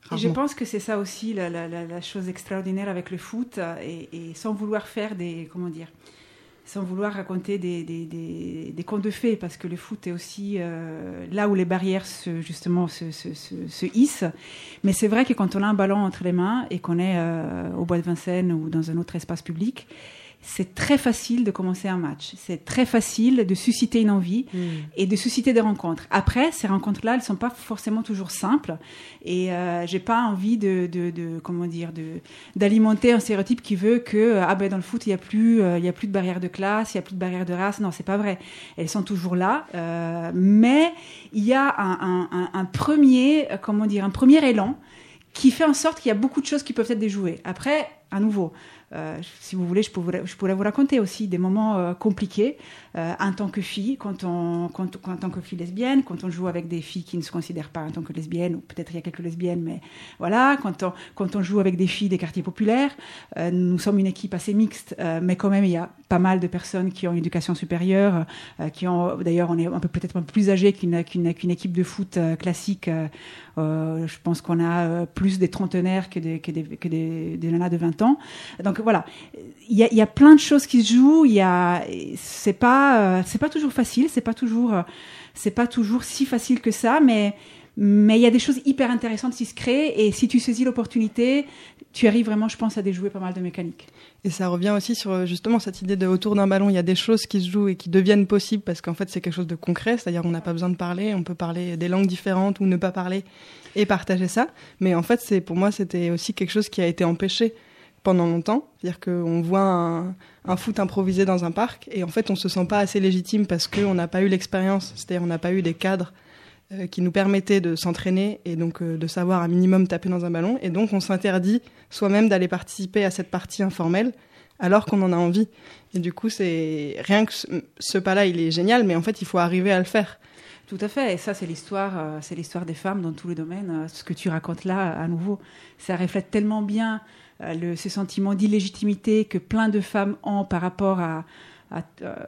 T: Et je pense que c'est ça aussi la, la, la, la chose extraordinaire avec le foot, et, et sans vouloir faire des, comment dire, sans vouloir raconter des, des, des, des contes de fées, parce que le foot est aussi euh, là où les barrières se, justement se, se, se, se hissent. Mais c'est vrai que quand on a un ballon entre les mains et qu'on est euh, au Bois de Vincennes ou dans un autre espace public, c'est très facile de commencer un match. C'est très facile de susciter une envie mmh. et de susciter des rencontres. Après, ces rencontres-là, elles ne sont pas forcément toujours simples. Et euh, je n'ai pas envie de, de, de, comment dire, de, d'alimenter un stéréotype qui veut que ah ben, dans le foot, il n'y a, plus, euh, il y a plus de barrière de classe, il n'y a plus de barrière de race. Non, ce n'est pas vrai. Elles sont toujours là. Euh, mais il y a un, un, un, un, premier, comment dire, un premier élan qui fait en sorte qu'il y a beaucoup de choses qui peuvent être déjouées. Après, à nouveau... Euh, si vous voulez, je pourrais, je pourrais vous raconter aussi des moments euh, compliqués euh, en tant que fille, quand on, quand, quand, en tant que fille lesbienne, quand on joue avec des filles qui ne se considèrent pas en tant que lesbiennes, ou peut-être il y a quelques lesbiennes, mais voilà, quand on, quand on joue avec des filles des quartiers populaires. Euh, nous sommes une équipe assez mixte, euh, mais quand même, il y a pas mal de personnes qui ont une éducation supérieure, euh, qui ont, d'ailleurs, on est un peu, peut-être un peu plus âgés qu'une, qu'une, qu'une équipe de foot euh, classique. Euh, euh, je pense qu'on a euh, plus des trentenaires que des, que des, que des, des nanas de vingt ans. Donc, voilà, il y a, il y a plein de choses qui se jouent. Il y a, c'est pas, euh, c'est pas toujours facile, c'est pas toujours, euh, c'est pas toujours si facile que ça, mais mais il y a des choses hyper intéressantes qui se créent, et si tu saisis l'opportunité, tu arrives vraiment, je pense, à déjouer pas mal de mécaniques.
E: Et ça revient aussi sur justement cette idée de autour d'un ballon, il y a des choses qui se jouent et qui deviennent possibles parce qu'en fait c'est quelque chose de concret, c'est-à-dire on n'a pas besoin de parler, on peut parler des langues différentes ou ne pas parler et partager ça. Mais en fait, c'est, pour moi, c'était aussi quelque chose qui a été empêché pendant longtemps, c'est-à-dire qu'on voit un, un foot improvisé dans un parc et en fait on se sent pas assez légitime parce qu'on n'a pas eu l'expérience, c'est-à-dire on n'a pas eu des cadres euh, qui nous permettaient de s'entraîner et donc euh, de savoir un minimum taper dans un ballon, et donc on s'interdit soi-même d'aller participer à cette partie informelle alors qu'on en a envie. Et du coup, c'est rien que ce, ce pas-là, il est génial, mais en fait il faut arriver à le faire.
T: Tout à fait, et ça c'est l'histoire, euh, c'est l'histoire des femmes dans tous les domaines. Euh, ce que tu racontes là, à nouveau, ça reflète tellement bien Euh, le, ce sentiment d'illégitimité que plein de femmes ont par rapport à, à, à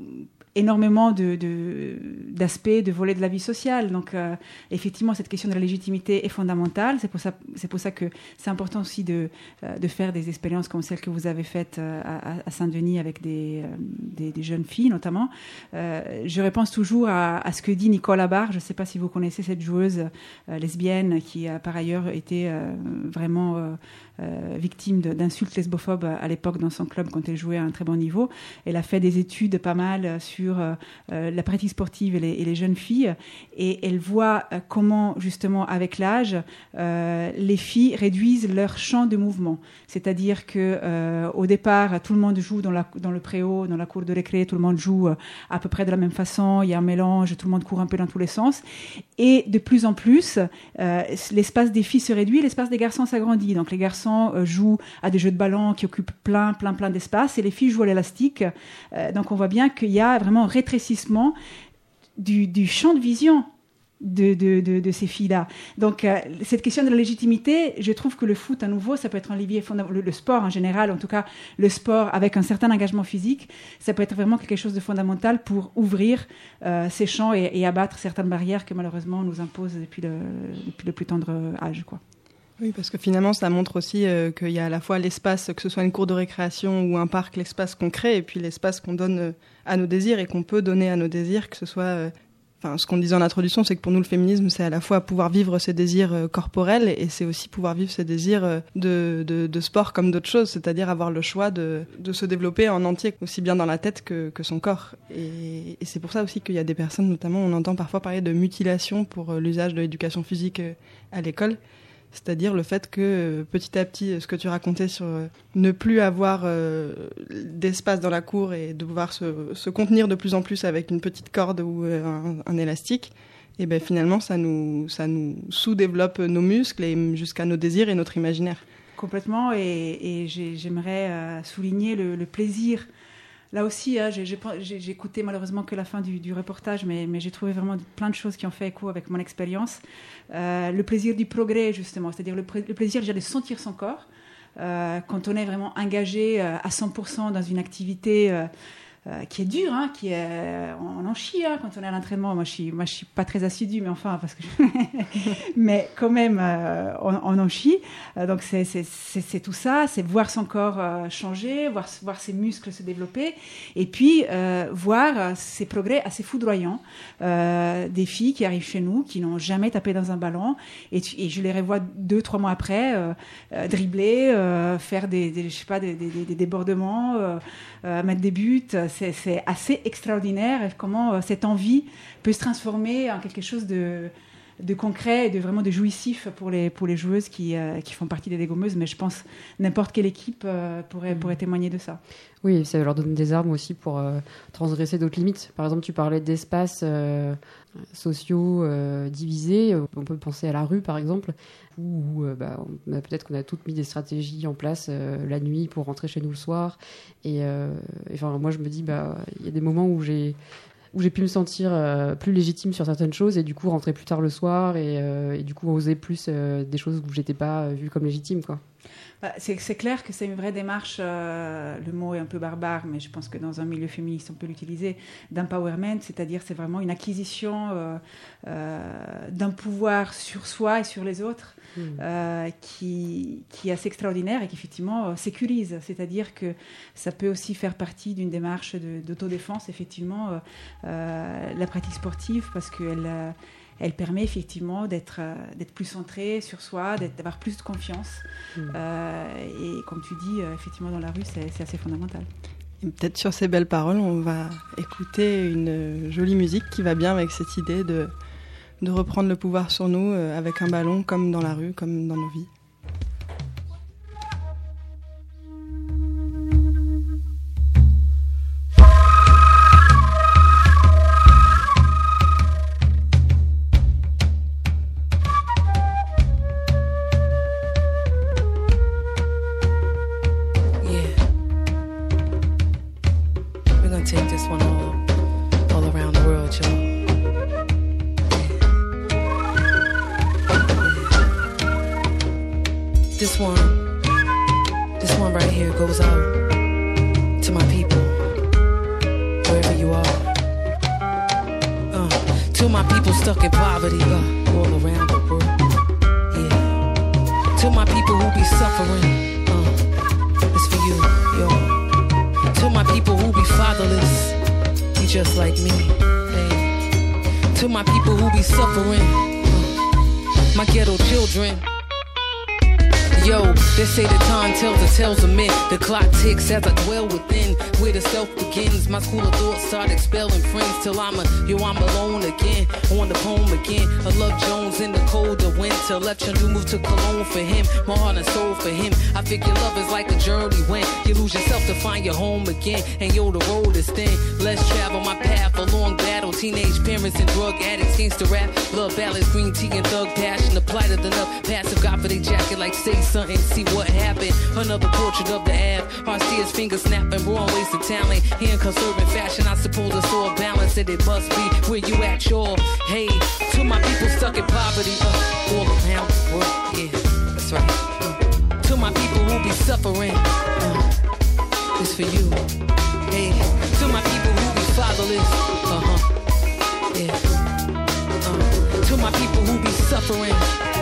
T: énormément de, de, d'aspects, de volets de la vie sociale. Donc, euh, effectivement, cette question de la légitimité est fondamentale. C'est pour ça, c'est pour ça que c'est important aussi de, euh, de faire des expériences comme celle que vous avez faite euh, à, à Saint-Denis avec des, euh, des, des jeunes filles, notamment. Euh, je repense toujours à, à ce que dit Nicole Abar. Je ne sais pas si vous connaissez cette joueuse euh, lesbienne qui a par ailleurs été euh, vraiment euh, euh, victime de, d'insultes lesbophobes à l'époque dans son club quand elle jouait à un très bon niveau. Elle a fait des études pas mal sur sur euh, la pratique sportive et les, et les jeunes filles, et elle voit euh, comment justement avec l'âge euh, les filles réduisent leur champ de mouvement, c'est-à-dire que euh, au départ tout le monde joue dans, la, dans le préau, dans la cour de récré, tout le monde joue euh, à peu près de la même façon, il y a un mélange, tout le monde court un peu dans tous les sens, et de plus en plus euh, l'espace des filles se réduit, l'espace des garçons s'agrandit, donc les garçons euh, jouent à des jeux de ballon qui occupent plein plein plein d'espace, et les filles jouent à l'élastique, euh, donc on voit bien qu'il y a vraiment un rétrécissement du, du champ de vision de, de, de, de ces filles-là. Donc, euh, cette question de la légitimité, je trouve que le foot, à nouveau, ça peut être un levier fondamental. Le, le sport, en général, en tout cas, le sport avec un certain engagement physique, ça peut être vraiment quelque chose de fondamental pour ouvrir euh, ces champs et, et abattre certaines barrières que, malheureusement, on nous impose depuis le, depuis le plus tendre âge, quoi.
E: Oui, parce que finalement, ça montre aussi euh, qu'il y a à la fois l'espace, que ce soit une cour de récréation ou un parc, l'espace qu'on crée, et puis l'espace qu'on donne euh, à nos désirs et qu'on peut donner à nos désirs, que ce soit... Euh, enfin, ce qu'on disait en introduction, c'est que pour nous, le féminisme, c'est à la fois pouvoir vivre ses désirs euh, corporels, et c'est aussi pouvoir vivre ses désirs euh, de, de, de sport comme d'autres choses, c'est-à-dire avoir le choix de, de se développer en entier, aussi bien dans la tête que, que son corps. Et, et c'est pour ça aussi qu'il y a des personnes, notamment, on entend parfois parler de mutilation pour euh, l'usage de l'éducation physique euh, à l'école. C'est-à-dire le fait que petit à petit, ce que tu racontais sur ne plus avoir euh, d'espace dans la cour et devoir se, se contenir de plus en plus avec une petite corde ou un, un élastique, et ben finalement ça nous, ça nous sous-développe nos muscles et jusqu'à nos désirs et notre imaginaire.
T: Complètement, et, et j'ai, j'aimerais euh, souligner le, le plaisir. Là aussi, hein, j'ai, j'ai, j'ai écouté malheureusement que la fin du, du reportage, mais, mais j'ai trouvé vraiment plein de choses qui ont fait écho avec mon expérience. Euh, le plaisir du progrès, justement, c'est-à-dire le, le plaisir déjà de sentir son corps. Euh, quand on est vraiment engagé euh, à cent pour cent dans une activité, euh, euh, qui est dur, hein, qui est, on, on en chie hein, quand on est à l'entraînement. Moi, je suis, moi, je suis pas très assidue, mais enfin, parce que, je... mais quand même, euh, on, on en chie. Euh, donc c'est, c'est, c'est, c'est tout ça, c'est voir son corps euh, changer, voir, voir ses muscles se développer, et puis euh, voir euh, ces progrès assez foudroyants euh, des filles qui arrivent chez nous, qui n'ont jamais tapé dans un ballon, et, et je les revois deux, trois mois après euh, euh, dribbler, euh, faire des, des, je sais pas, des, des, des débordements, euh, euh, mettre des buts. C'est, c'est assez extraordinaire comment euh, cette envie peut se transformer en quelque chose de, de concret et de vraiment de jouissif pour les, pour les joueuses qui, euh, qui font partie des dégommeuses. Mais je pense n'importe quelle équipe euh, pourrait, pourrait témoigner de ça.
F: Oui, ça leur donne des armes aussi pour euh, transgresser d'autres limites. Par exemple, tu parlais d'espaces euh, sociaux euh, divisés. On peut penser à la rue, par exemple, où euh, bah, on a, peut-être qu'on a toutes mis des stratégies en place euh, la nuit pour rentrer chez nous le soir. Et, euh, et enfin, moi, je me dis, bah, il y a des moments où j'ai où j'ai pu me sentir euh, plus légitime sur certaines choses et du coup rentrer plus tard le soir et, euh, et du coup oser plus euh, des choses où j'étais pas euh, vue comme légitime, quoi.
T: Bah, c'est, c'est clair que c'est une vraie démarche, euh, le mot est un peu barbare, mais je pense que dans un milieu féministe, on peut l'utiliser, d'empowerment, c'est-à-dire c'est vraiment une acquisition euh, euh, d'un pouvoir sur soi et sur les autres mmh. euh, qui, qui est assez extraordinaire et qui effectivement euh, sécurise, c'est-à-dire que ça peut aussi faire partie d'une démarche de, d'autodéfense, effectivement, euh, euh, la pratique sportive, parce qu'elle... Euh, elle permet effectivement d'être, euh, d'être plus centrée sur soi, d'être, d'avoir plus de confiance. Mmh. Euh, et comme tu dis, euh, effectivement, dans la rue, c'est, c'est assez fondamental.
E: Et peut-être sur ces belles paroles, on va écouter une jolie musique qui va bien avec cette idée de, de reprendre le pouvoir sur nous euh, avec un ballon, comme dans la rue, comme dans nos vies.
U: This one, this one right here goes out to my people, wherever you are. Uh, to my people stuck in poverty, uh, all around the world. Yeah. To my people who be suffering, uh, it's for you, yo. To my people who be fatherless, you just like me. Hey. To my people who be suffering, uh, my ghetto children. Yo, they say the time tells the tales of men. The clock ticks as I dwell within, where the self begins. My school of thoughts start expelling friends till I'm a, yo, I'm alone again, on the poem again. I love Jones in the cold of winter. Left you move to Cologne for him, my heart and soul for him. I figure love is like a journey when you lose yourself to find your home again. And yo, the road is thin. Let's travel my path, a long battle. Teenage parents and drug addicts, gangster rap, love ballads, green tea and thug passion. The plight of the nut, passive got for their jacket like say something, see what happened. Another portrait of the Ave. Hard see his fingers snapping, wrong waste of talent. Handcuffs serving fashion, I suppose it's all balance. And it must be where you at, y'all. Hey, to my people stuck in poverty, uh, all around the world. Yeah, that's right. Uh, to my people who be suffering, uh, it's for you. Hey, to my people who be fatherless, uh huh. Yeah. Uh, to my people who be suffering.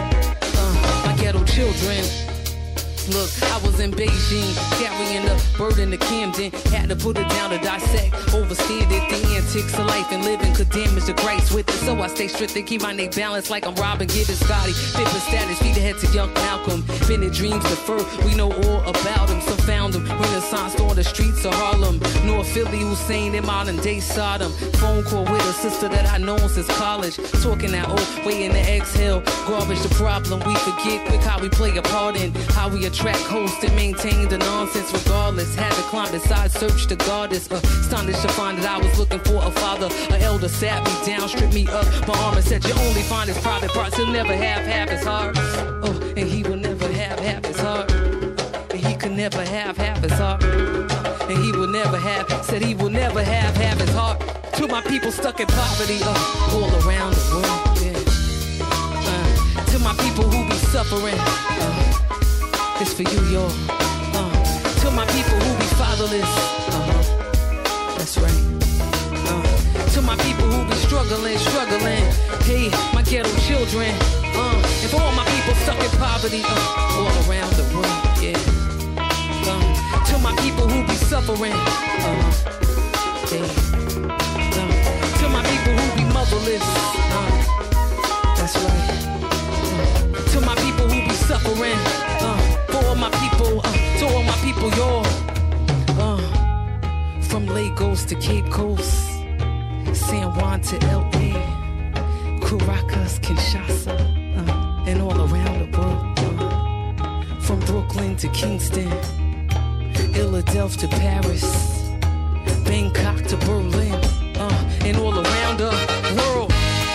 U: Ghetto children. Look, I was in Beijing, carrying the burden to Camden. Had to put it down to dissect, overstand it. The antics of life and living could damage the Christ with it. So I stay strict and keep my neck balanced like I'm Robin Gibbons, Scotty. Fit for status, feed ahead to young Malcolm. Bennett dreams defer, we know all about him. So found him, Renaissance on the streets of Harlem. North Philly, Hussein in modern day Sodom. Phone call with a sister that I known since college. Talking that old way in the exhale. Garbage the problem, we forget quick how we play a part in. How we attract host and maintain the nonsense regardless. Had to climb beside, search the goddess. Uh, astonished to find that I was looking for a father. An elder sat me down, stripped me up my arm and said, you only find his private parts. He'll never have half his heart. Oh, and he will never have half his heart. And he could never have half his heart. And he will never have, said he will never have half his heart. To my people stuck in poverty, uh, all around the world, yeah. Uh, to my people who be suffering, uh, it's for you, y'all. Uh, to my people who be fatherless, uh-huh. That's That's right. Uh, to my people who be struggling, struggling. Hey, my ghetto children. Uh, and for all my people stuck in poverty, uh, all around the world, yeah. Uh, to my people who be suffering. Uh, hey. Uh, to my people who be motherless. Uh, that's right. Uh, to my people who be suffering. Uh, for all my people, uh, to all my people, y'all. Uh, from Lagos to Cape Coast, San Juan to L A, Caracas, Kinshasa, uh, and all around the world. Uh, from Brooklyn to Kingston, Philadelphia to Paris, Bangkok to Berlin, uh, and all around the world.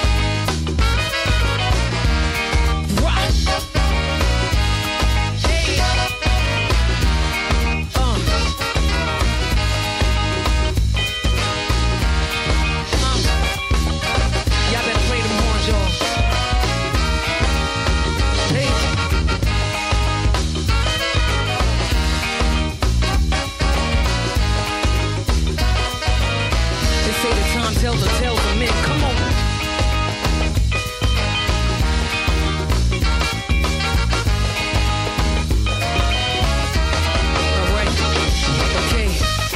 U: Tell the tales of men, come on. All right, okay.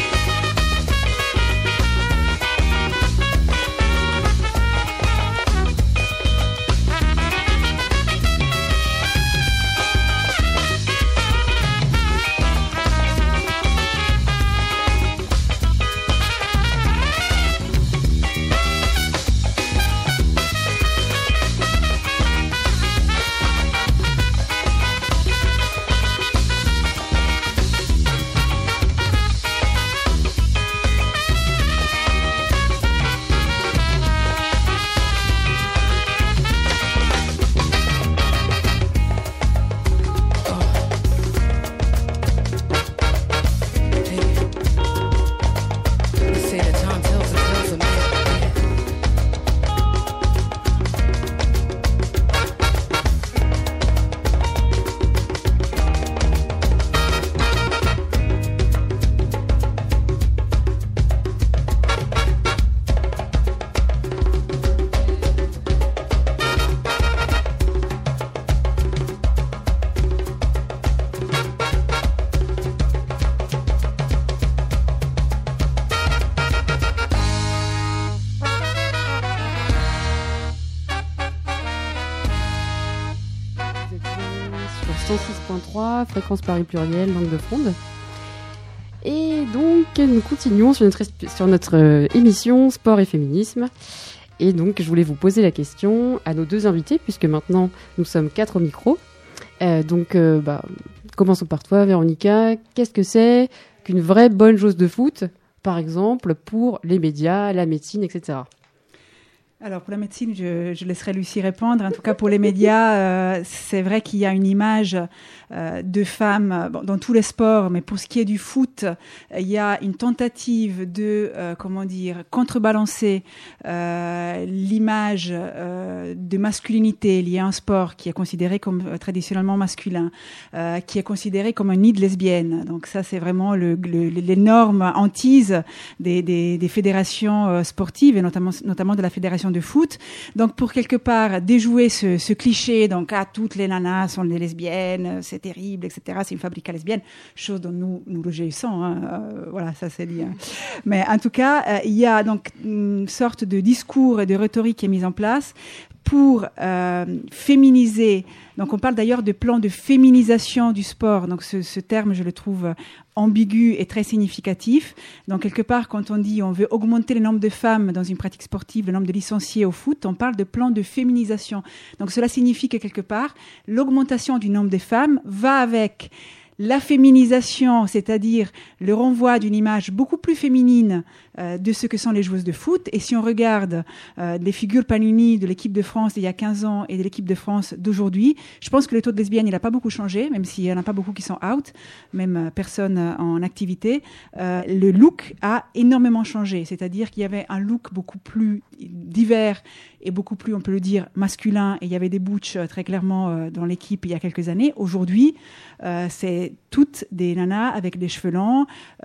F: cent six point trois, fréquence Paris pluriel, langue de fronde. Et donc, nous continuons sur notre, sur notre euh, émission Sport et Féminisme. Et donc, je voulais vous poser la question à nos deux invités, puisque maintenant, nous sommes quatre au micro. Euh, donc, euh, bah, commençons par toi, Véronica. Qu'est-ce que c'est qu'une vraie bonne chose de foot, par exemple, pour les médias, la médecine, et cetera?
T: Alors pour la médecine, je, je laisserai Lucie répondre. En tout cas pour les médias, euh, c'est vrai qu'il y a une image euh, de femmes bon, dans tous les sports, mais pour ce qui est du foot, il y a une tentative de euh, comment dire contrebalancer euh, l'image euh, de masculinité liée à un sport qui est considéré comme euh, traditionnellement masculin, euh, qui est considéré comme un nid de lesbiennes. Donc ça c'est vraiment le, le, l'énorme hantise des, des, des fédérations euh, sportives et notamment notamment de la fédération de foot. Donc pour quelque part déjouer ce, ce cliché, donc ah toutes les nanas sont des lesbiennes, c'est terrible, et cetera. C'est une fabrique à lesbiennes, chose dont nous nous le jouissons. Hein. Euh, voilà, ça c'est dit. Hein. Mais en tout cas, euh, il y a donc une sorte de discours et de rhétorique qui est mise en place pour euh, féminiser. Donc on parle d'ailleurs de plan de féminisation du sport. Donc ce, ce terme, je le trouve ambigu et très significatif. Donc quelque part, quand on dit on veut augmenter le nombre de femmes dans une pratique sportive, le nombre de licenciés au foot, on parle de plan de féminisation. Donc cela signifie que quelque part, l'augmentation du nombre de femmes va avec la féminisation, c'est-à-dire le renvoi d'une image beaucoup plus féminine euh, de ce que sont les joueuses de foot. Et si on regarde euh, les figures panunies de l'équipe de France d'il y a quinze ans et de l'équipe de France d'aujourd'hui, je pense que le taux de lesbiennes, il n'a pas beaucoup changé, même s'il n'y en a pas beaucoup qui sont out, même euh, personne euh, en activité. Euh, le look a énormément changé, c'est-à-dire qu'il y avait un look beaucoup plus divers est beaucoup plus, on peut le dire, masculin, et il y avait des butch euh, très clairement euh, dans l'équipe il y a quelques années. Aujourd'hui, euh, c'est toutes des nanas avec des cheveux longs,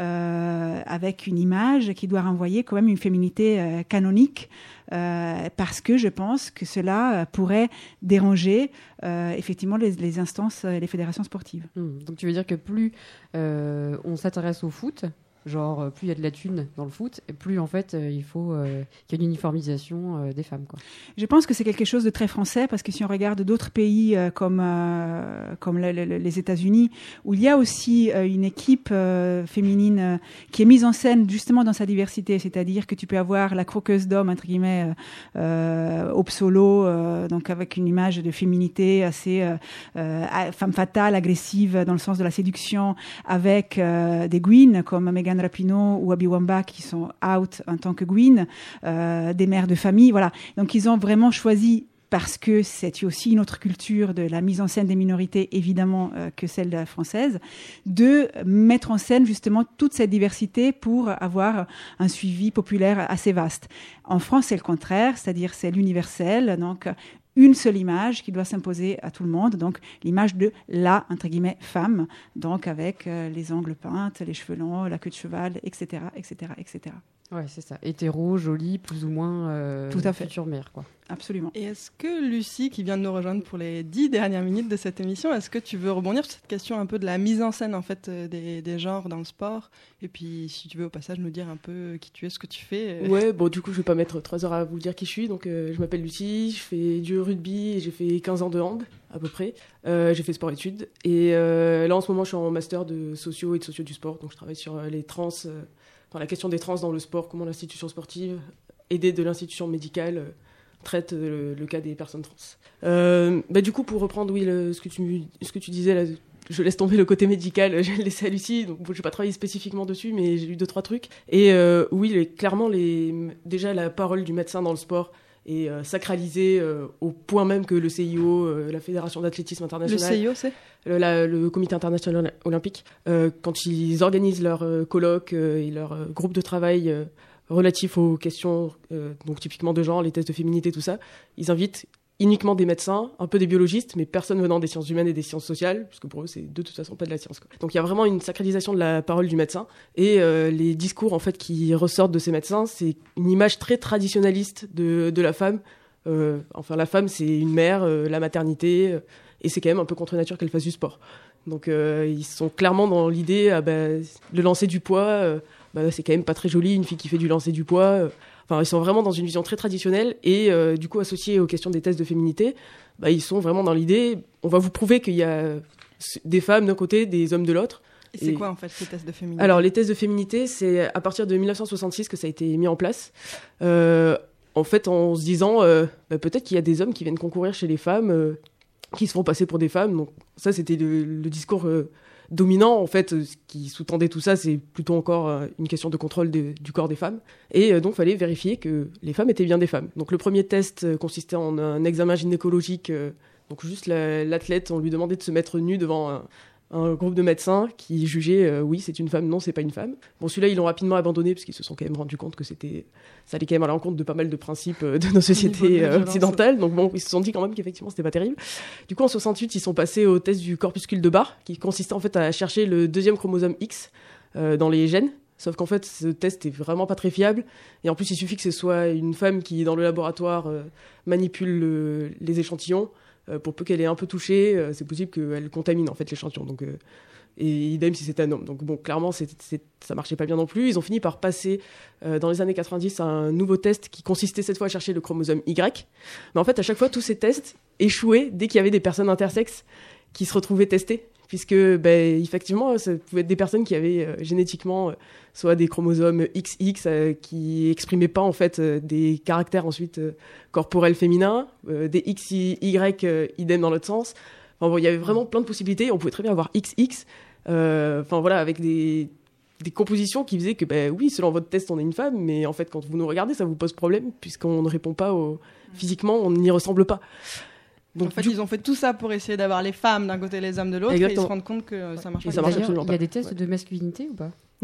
T: euh, avec une image qui doit renvoyer quand même une féminité euh, canonique, euh, parce que je pense que cela pourrait déranger euh, effectivement les, les instances, les fédérations sportives.
F: Mmh. Donc tu veux dire que plus euh, on s'intéresse au foot, genre plus il y a de la thune dans le foot, et plus en fait euh, il faut euh, qu'il y ait une uniformisation euh, des femmes, quoi.
T: Je pense que c'est quelque chose de très français, parce que si on regarde d'autres pays euh, comme euh, comme le, le, les États-Unis, où il y a aussi euh, une équipe euh, féminine euh, qui est mise en scène justement dans sa diversité, c'est-à-dire que tu peux avoir la croqueuse d'hommes entre guillemets euh, au solo, euh, donc avec une image de féminité assez euh, euh, femme fatale, agressive dans le sens de la séduction, avec euh, des Gwyn comme Megan Rapinoe ou Abby Wambach qui sont out en tant que Gwyn, euh, des mères de famille, voilà. Donc ils ont vraiment choisi, parce que c'est aussi une autre culture de la mise en scène des minorités, évidemment, euh, que celle française, de mettre en scène justement toute cette diversité pour avoir un suivi populaire assez vaste. En France, c'est le contraire, c'est-à-dire c'est l'universel, donc une seule image qui doit s'imposer à tout le monde, donc l'image de la, entre guillemets, femme, donc avec euh, les ongles peintes, les cheveux longs, la queue de cheval, et cetera, et cetera, et cetera.
F: Ouais, c'est ça. Hétéro, jolie, plus ou moins euh,
T: tout à fait.
F: Future mère, quoi.
T: Absolument.
E: Et est-ce que Lucie, qui vient de nous rejoindre pour les dix dernières minutes de cette émission, est-ce que tu veux rebondir sur cette question un peu de la mise en scène en fait des, des genres dans le sport, et puis si tu veux au passage nous dire un peu qui tu es, ce que tu fais.
A: Ouais, bon du coup je vais pas mettre trois heures à vous dire qui je suis, donc euh, je m'appelle Lucie, je fais du rugby et j'ai fait quinze ans de hand à peu près. Euh, j'ai fait sport-études et euh, là en ce moment je suis en master de socio et de socio du sport, donc je travaille sur euh, les trans, euh, enfin la question des trans dans le sport, comment l'institution sportive, aidée de l'institution médicale, euh, traite le, le cas des personnes trans. Euh, bah, du coup, pour reprendre oui, le, ce, que tu, ce que tu disais, là, je laisse tomber le côté médical, je vais le laisser à Lucie, donc bon, je n'ai pas travaillé spécifiquement dessus, mais j'ai lu deux, trois trucs. Et euh, oui, les, clairement, les, déjà la parole du médecin dans le sport est euh, sacralisée euh, au point même que le C I O, euh, la Fédération d'athlétisme internationale...
E: Le C I O, c'est
A: le, la, le Comité international olympique, euh, quand ils organisent leurs euh, colloques euh, et leurs euh, groupes de travail... Euh, relatifs aux questions, euh, donc typiquement de genre, les tests de féminité, tout ça, ils invitent uniquement des médecins, un peu des biologistes, mais personne venant des sciences humaines et des sciences sociales, parce que pour eux, c'est de toute façon pas de la science, quoi. Donc il y a vraiment une sacralisation de la parole du médecin, et euh, les discours en fait qui ressortent de ces médecins, c'est une image très traditionnaliste de, de la femme. Euh, enfin, la femme, c'est une mère, euh, la maternité, euh, et c'est quand même un peu contre nature qu'elle fasse du sport. Donc euh, ils sont clairement dans l'idée, ah, bah, le lancer du poids... Euh, Bah, c'est quand même pas très joli, une fille qui fait du lancer du poids. Enfin, ils sont vraiment dans une vision très traditionnelle et euh, du coup, associés aux questions des tests de féminité, bah, ils sont vraiment dans l'idée, on va vous prouver qu'il y a des femmes d'un côté, des hommes de l'autre.
E: Et c'est et... quoi en fait ces tests de féminité ?
A: Alors, les tests de féminité, c'est à partir de dix-neuf cent soixante-six que ça a été mis en place. Euh, en fait, en se disant, euh, bah, peut-être qu'il y a des hommes qui viennent concourir chez les femmes, euh, qui se font passer pour des femmes. Donc ça, c'était le, le discours... Euh, dominant, en fait, ce qui sous-tendait tout ça, c'est plutôt encore euh, une question de contrôle de, du corps des femmes. Et euh, donc, il fallait vérifier que les femmes étaient bien des femmes. Donc, le premier test euh, consistait en un examen gynécologique. Euh, donc, juste la, l'athlète, on lui demandait de se mettre nue devant un, un groupe de médecins qui jugeaient, euh, oui, c'est une femme, non, c'est pas une femme. Bon, celui-là, ils l'ont rapidement abandonné parce qu'ils se sont quand même rendus compte que c'était, ça allait quand même à l'encontre de pas mal de principes euh, de nos sociétés euh, occidentales. Donc, bon, ils se sont dit quand même qu'effectivement, c'était pas terrible. Du coup, en soixante-huit, ils sont passés au test du corpuscule de Barr, qui consistait en fait à chercher le deuxième chromosome X euh, dans les gènes. Sauf qu'en fait, ce test est vraiment pas très fiable. Et en plus, il suffit que ce soit une femme qui, dans le laboratoire, euh, manipule le, les échantillons. Euh, pour peu qu'elle ait un peu touché, euh, c'est possible qu'elle contamine en fait l'échantillon. Donc, euh, et idem si c'était un homme. Donc bon, clairement, c'est, c'est, ça marchait pas bien non plus. Ils ont fini par passer euh, dans les années quatre-vingt-dix à un nouveau test qui consistait cette fois à chercher le chromosome Y. Mais en fait, à chaque fois, tous ces tests échouaient dès qu'il y avait des personnes intersexes qui se retrouvaient testées. Puisque, ben, effectivement, ça pouvait être des personnes qui avaient euh, génétiquement euh, soit des chromosomes X X euh, qui exprimaient pas en fait euh, des caractères ensuite euh, corporels féminins, euh, des X Y euh, idem dans l'autre sens. Enfin bon, il y avait vraiment plein de possibilités. On pouvait très bien avoir X X, euh, enfin voilà, avec des des compositions qui faisaient que, ben oui, selon votre test, on est une femme, mais en fait, quand vous nous regardez, ça vous pose problème puisqu'on ne répond pas au... physiquement, on n'y ressemble pas.
E: Donc, en fait, du... ils ont fait tout ça pour essayer d'avoir les femmes d'un côté et les hommes de l'autre. Exactement. Et ils se rendent compte que ça marche pas.
A: Ça marche absolument
F: pas. Il y a des tests ouais. de masculinité ou pas ?
A: Non.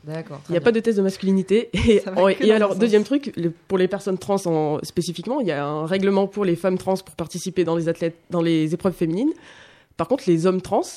F: D'accord.
A: Il n'y a
F: bien.
A: pas de test de masculinité. Et, en, et alors,
E: sens.
A: deuxième truc, le, pour les personnes trans en, spécifiquement, il y a un règlement pour les femmes trans pour participer dans les athlètes, dans les épreuves féminines. Par contre, les hommes trans,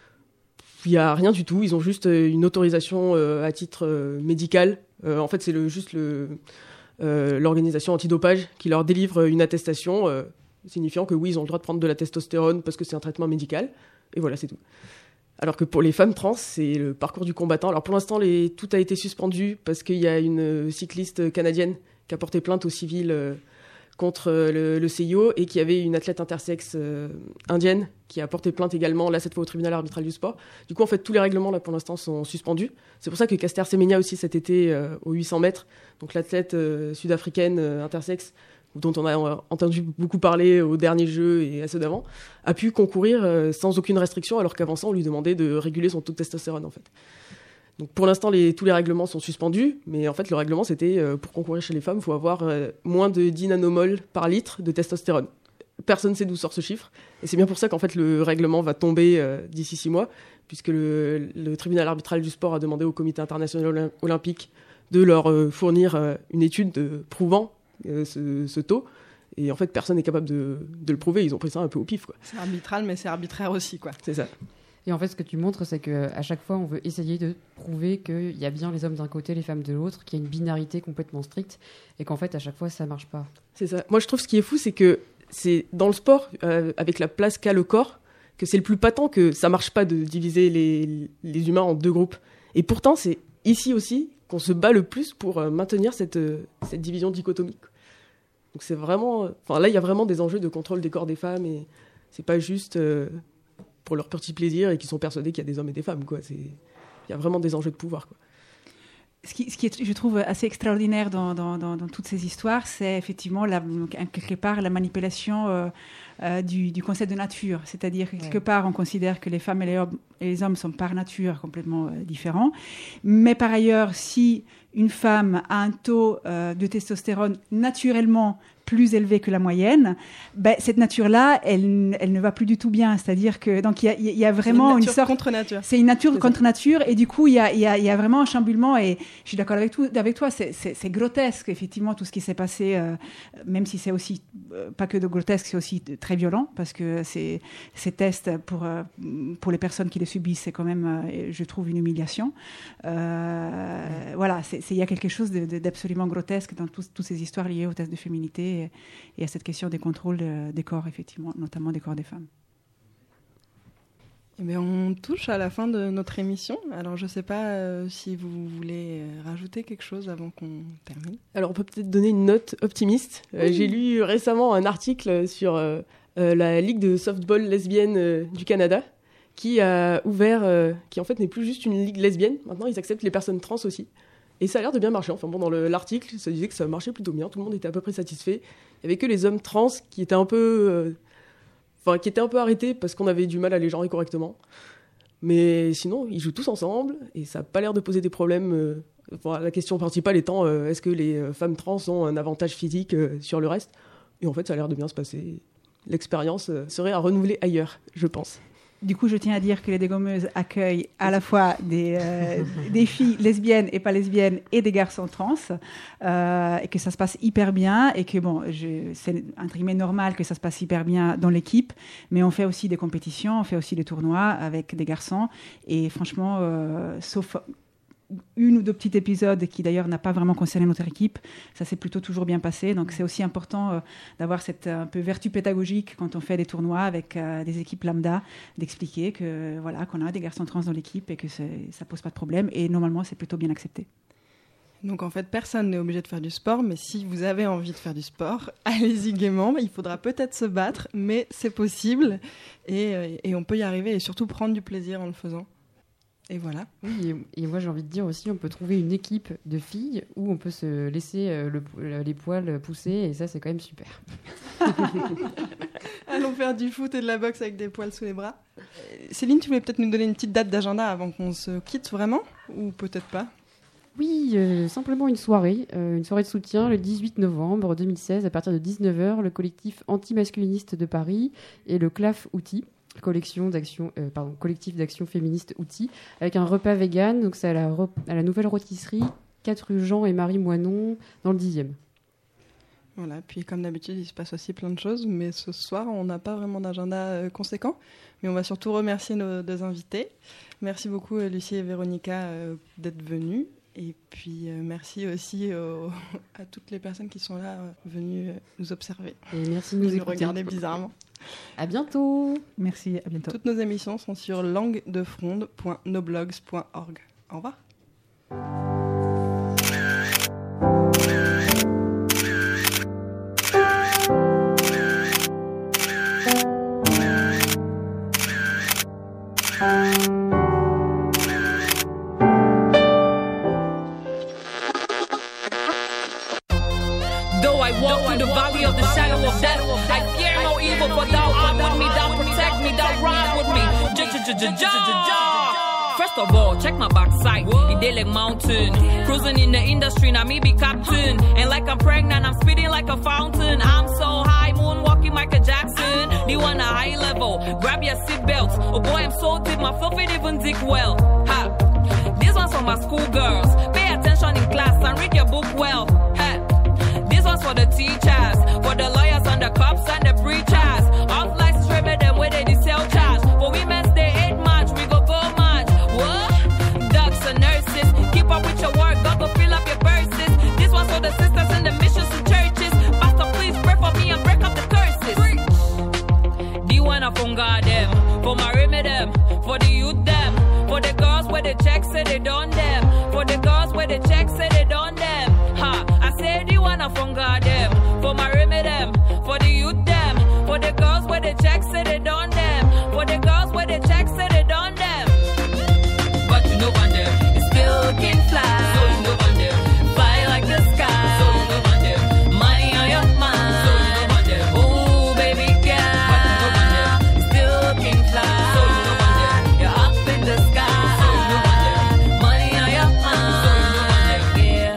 A: il n'y a rien du tout. Ils ont juste une autorisation euh, à titre euh, médical. Euh, en fait, c'est le, juste le, euh, l'organisation antidopage qui leur délivre une attestation euh, signifiant que oui, ils ont le droit de prendre de la testostérone parce que c'est un traitement médical. Et voilà, c'est tout. Alors que pour les femmes trans, c'est le parcours du combattant. Alors pour l'instant, les... tout a été suspendu parce qu'il y a une cycliste canadienne qui a porté plainte au civil euh, contre le, le C I O et qui avait une athlète intersexe euh, indienne qui a porté plainte également, là cette fois au tribunal arbitral du sport. Du coup, en fait, tous les règlements là pour l'instant sont suspendus. C'est pour ça que Caster Semenya aussi cet été euh, aux huit cents mètres, donc l'athlète euh, sud-africaine euh, intersexe, dont on a entendu beaucoup parler aux derniers Jeux et à ceux d'avant, a pu concourir euh, sans aucune restriction, alors qu'avant ça, on lui demandait de réguler son taux de testostérone, en fait. Donc pour l'instant, les, tous les règlements sont suspendus, mais en fait, le règlement, c'était, euh, pour concourir chez les femmes, il faut avoir euh, moins de dix nanomoles par litre de testostérone. Personne ne sait d'où sort ce chiffre, et c'est bien pour ça qu'en fait, le règlement va tomber euh, d'ici six mois, puisque le, le tribunal arbitral du sport a demandé au comité international olympique de leur euh, fournir euh, une étude de, prouvant euh, ce, ce taux. Et en fait, personne n'est capable de, de le prouver. Ils ont pris ça un peu au pif, quoi.
E: C'est arbitral, mais c'est arbitraire aussi, quoi.
A: C'est ça.
F: Et en fait, ce que tu montres, c'est qu'à chaque fois, on veut essayer de prouver qu'il y a bien les hommes d'un côté, les femmes de l'autre, qu'il y a une binarité complètement stricte, et qu'en fait, à chaque fois, ça marche pas.
A: C'est ça. Moi, je trouve ce qui est fou, c'est que c'est dans le sport, euh, avec la place qu'a le corps, que c'est le plus patent que ça marche pas de diviser les, les humains en deux groupes. Et pourtant, c'est ici aussi qu'on se bat le plus pour euh, maintenir cette, euh, cette division dichotomique. Donc c'est vraiment... Enfin, là, il y a vraiment des enjeux de contrôle des corps des femmes, et c'est pas juste... Euh, pour leur petit plaisir et qui sont persuadés qu'il y a des hommes et des femmes, quoi. C'est... Il y a vraiment des enjeux de pouvoir, quoi.
T: Ce qui, ce qui est, je trouve, assez extraordinaire dans, dans, dans, dans toutes ces histoires, c'est effectivement, la, quelque part, la manipulation euh, euh, du, du concept de nature. C'est-à-dire que, quelque ouais. part, on considère que les femmes et les hommes, et les hommes sont par nature complètement euh, différents. Mais par ailleurs, si une femme a un taux euh, de testostérone naturellement plus élevé que la moyenne, ben, cette nature-là, elle, elle ne va plus du tout bien. C'est-à-dire que donc il y a, il y a vraiment
E: une,
T: une sorte
E: contre nature.
T: C'est une nature c'est contre ça. nature, et du coup il y a, il y a, il y a vraiment un chamboulement. Et je suis d'accord avec tout, avec toi. C'est, c'est, c'est grotesque effectivement tout ce qui s'est passé, euh, même si c'est aussi euh, pas que de grotesque, c'est aussi très violent parce que c'est, ces tests pour euh, pour les personnes qui les subissent, c'est quand même, euh, je trouve, une humiliation. Euh, mmh. Voilà, c'est, c'est, il y a quelque chose de, de, d'absolument grotesque dans toutes ces histoires liées aux tests de féminité. Et à cette question des contrôles de, des corps, effectivement, notamment des corps des femmes.
E: Eh bien, on touche à la fin de notre émission. Alors, je ne sais pas euh, si vous voulez rajouter quelque chose avant qu'on termine.
A: Alors, on peut peut-être donner une note optimiste. Euh, oui. J'ai lu récemment un article sur euh, euh, la Ligue de softball lesbienne euh, du Canada, qui a ouvert, euh, qui en fait n'est plus juste une ligue lesbienne. Maintenant, ils acceptent les personnes trans aussi. Et ça a l'air de bien marcher. Enfin bon, dans le, l'article, ça disait que ça marchait plutôt bien. Tout le monde était à peu près satisfait. Il n'y avait que les hommes trans qui étaient un peu, euh, enfin, qui étaient un peu arrêtés parce qu'on avait du mal à les genrer correctement. Mais sinon, ils jouent tous ensemble et ça n'a pas l'air de poser des problèmes. Euh, enfin, la question principale étant, euh, est-ce que les euh, femmes trans ont un avantage physique euh, sur le reste ? Et en fait, ça a l'air de bien se passer. L'expérience euh, serait à renouveler ailleurs, je pense.
T: Du coup, je tiens à dire que les Dégommeuses accueillent à la fois des, euh, des filles lesbiennes et pas lesbiennes et des garçons trans, euh, et que ça se passe hyper bien, et que bon, je, c'est entre guillemets normal que ça se passe hyper bien dans l'équipe, mais on fait aussi des compétitions, on fait aussi des tournois avec des garçons, et franchement, euh, sauf une ou deux petits épisodes qui d'ailleurs n'a pas vraiment concerné notre équipe, ça s'est plutôt toujours bien passé. Donc c'est aussi important euh, d'avoir cette un peu vertu pédagogique quand on fait des tournois avec euh, des équipes lambda, d'expliquer que voilà qu'on a des garçons trans dans l'équipe et que c'est, ça pose pas de problème, et normalement c'est plutôt bien accepté.
E: Donc en fait, personne n'est obligé de faire du sport, mais si vous avez envie de faire du sport, allez-y gaiement. Il faudra peut-être se battre, mais c'est possible, et, et on peut y arriver, et surtout prendre du plaisir en le faisant. Et voilà.
F: Oui, et, et moi j'ai envie de dire aussi, on peut trouver une équipe de filles où on peut se laisser euh, le, le, les poils pousser, et ça c'est quand même super.
E: Allons faire du foot et de la boxe avec des poils sous les bras. Céline, tu voulais peut-être nous donner une petite date d'agenda avant qu'on se quitte vraiment, ou peut-être pas ?
F: Oui, euh, simplement une soirée, euh, une soirée de soutien le dix-huit novembre deux mille seize à partir de dix-neuf heures, le collectif anti-masculiniste de Paris et le C L A F Outil collection d'action, euh, pardon, collectif d'action féministe Outils, avec un repas vegan. Donc c'est à la, re- à la nouvelle rôtisserie, quatre rue Jean et Marie Moinon, dans le dixième.
E: Voilà, puis comme d'habitude, il se passe aussi plein de choses, mais ce soir, on n'a pas vraiment d'agenda euh, conséquent. Mais on va surtout remercier nos deux invités. Merci beaucoup, euh, Lucie et Véronica, euh, d'être venues. Et puis, euh, merci aussi euh, à toutes les personnes qui sont là, euh, venues euh, nous observer.
F: Et merci de nous
E: et
F: écouter.
E: regarder bizarrement.
F: À bientôt.
T: Merci, à bientôt.
E: Toutes nos émissions sont sur langue de fronde point noblogs point org. Au revoir.
B: Though I walk through the valley of the shadow of death, I fear no evil, for thou art with me, thou protect me, thou ride with me. First of all, check my backside, it dey like mountain. Cruising in the industry, now me be captain. And like I'm pregnant, I'm speeding like a fountain. I'm so high, moonwalking Michael Jackson. The one a high level, grab your seatbelts. Oh boy, I'm so deep, my filth ain't even dig well. Ha. This one's for my schoolgirls. Pay attention in class and read your book well. Ha. This one's for the teachers, for the lawyers and the cops and the preachers. Off like straight with them where they dey sell charge. For women's day eight March, we go go march. What? Docs and nurses, keep up with your work, God go fill up your purses. This one's for the sisters in the missions and churches. Pastor, please pray for me and break up the curses. The one I from God them, for my remedy them, for the youth them, for the girls where the checks say they done them, for the girls where the checks say they done them. Ha, I say the one I from God them, for my remedy them, for the youth them, for the girls where the checks say they done them, for the girls where the checks say they done them. But you know one them, it's still can fly. So you know one them, fly like the sky. So you know one them, money on your mind. So you know one them, ooh baby girl. But you know one them, it's still can fly. So you know one them, you're up in the sky. So you know one them, money on your mind. So you know one them, yeah.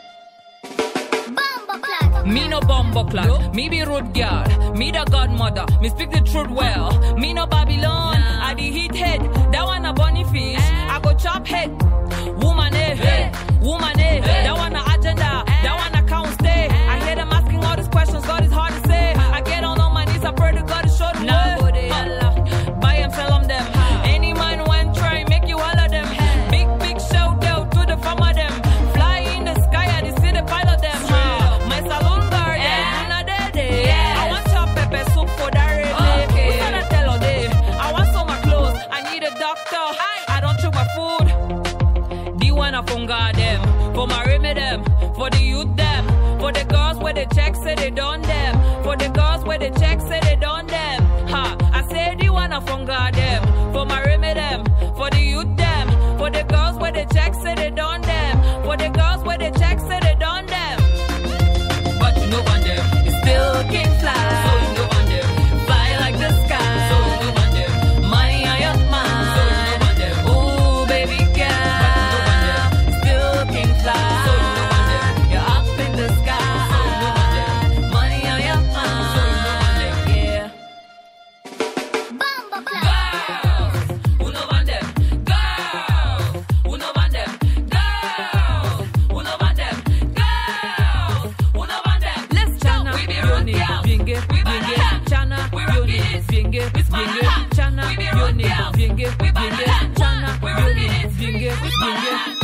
B: Me no bomber clock, me be road girl, me the godmother, me speak the truth well. Me no Babylon, I the hit head, that one a bunny fish, I go chop head. Woman eh, hey. Woman eh, hey. That one a agenda, that one a count stay. I hear them asking all these questions, God is hard to say. I get on on my knees, I pray to God to show the nah, way. Allah, buy them, sell them them. Any man when try, make you all of them. Big, big shout out to the farmer them. Fly in the sky, I see the pilot them. My saloon guard, yeah. Not dead, yeah. I want chop pepper soup for that red. Okay. Who's gonna tell all day? I want some of my clothes, I need a doctor. I don't chew my food. The one I from God them, for my remedy them, for the youth them, for the girls where the checks say they done them, for the girls where the checks say they done them. Ha, I say the one I from God them, for my remedy them, for the youth them, for the girls where the checks say they done them, for the girls where the checks say they done them. But you know one them, it still can fly. So you know one them, fly like the sky. So you know one them, money on your mind. So you know one them, ooh baby girl. But you know one them, it still can fly. So you know one them, you're up in the sky. So you know one them, money on your mind. So you know one them, yeah. Girls, who know one them? Girls, who know one them? Girls, who know one them? Girls, who know one them? Let's Chana, we be running, binge, binge, Chana, we running, binge, binge, Chana, we be running, binge, binge, Chana, we running, binge, binge.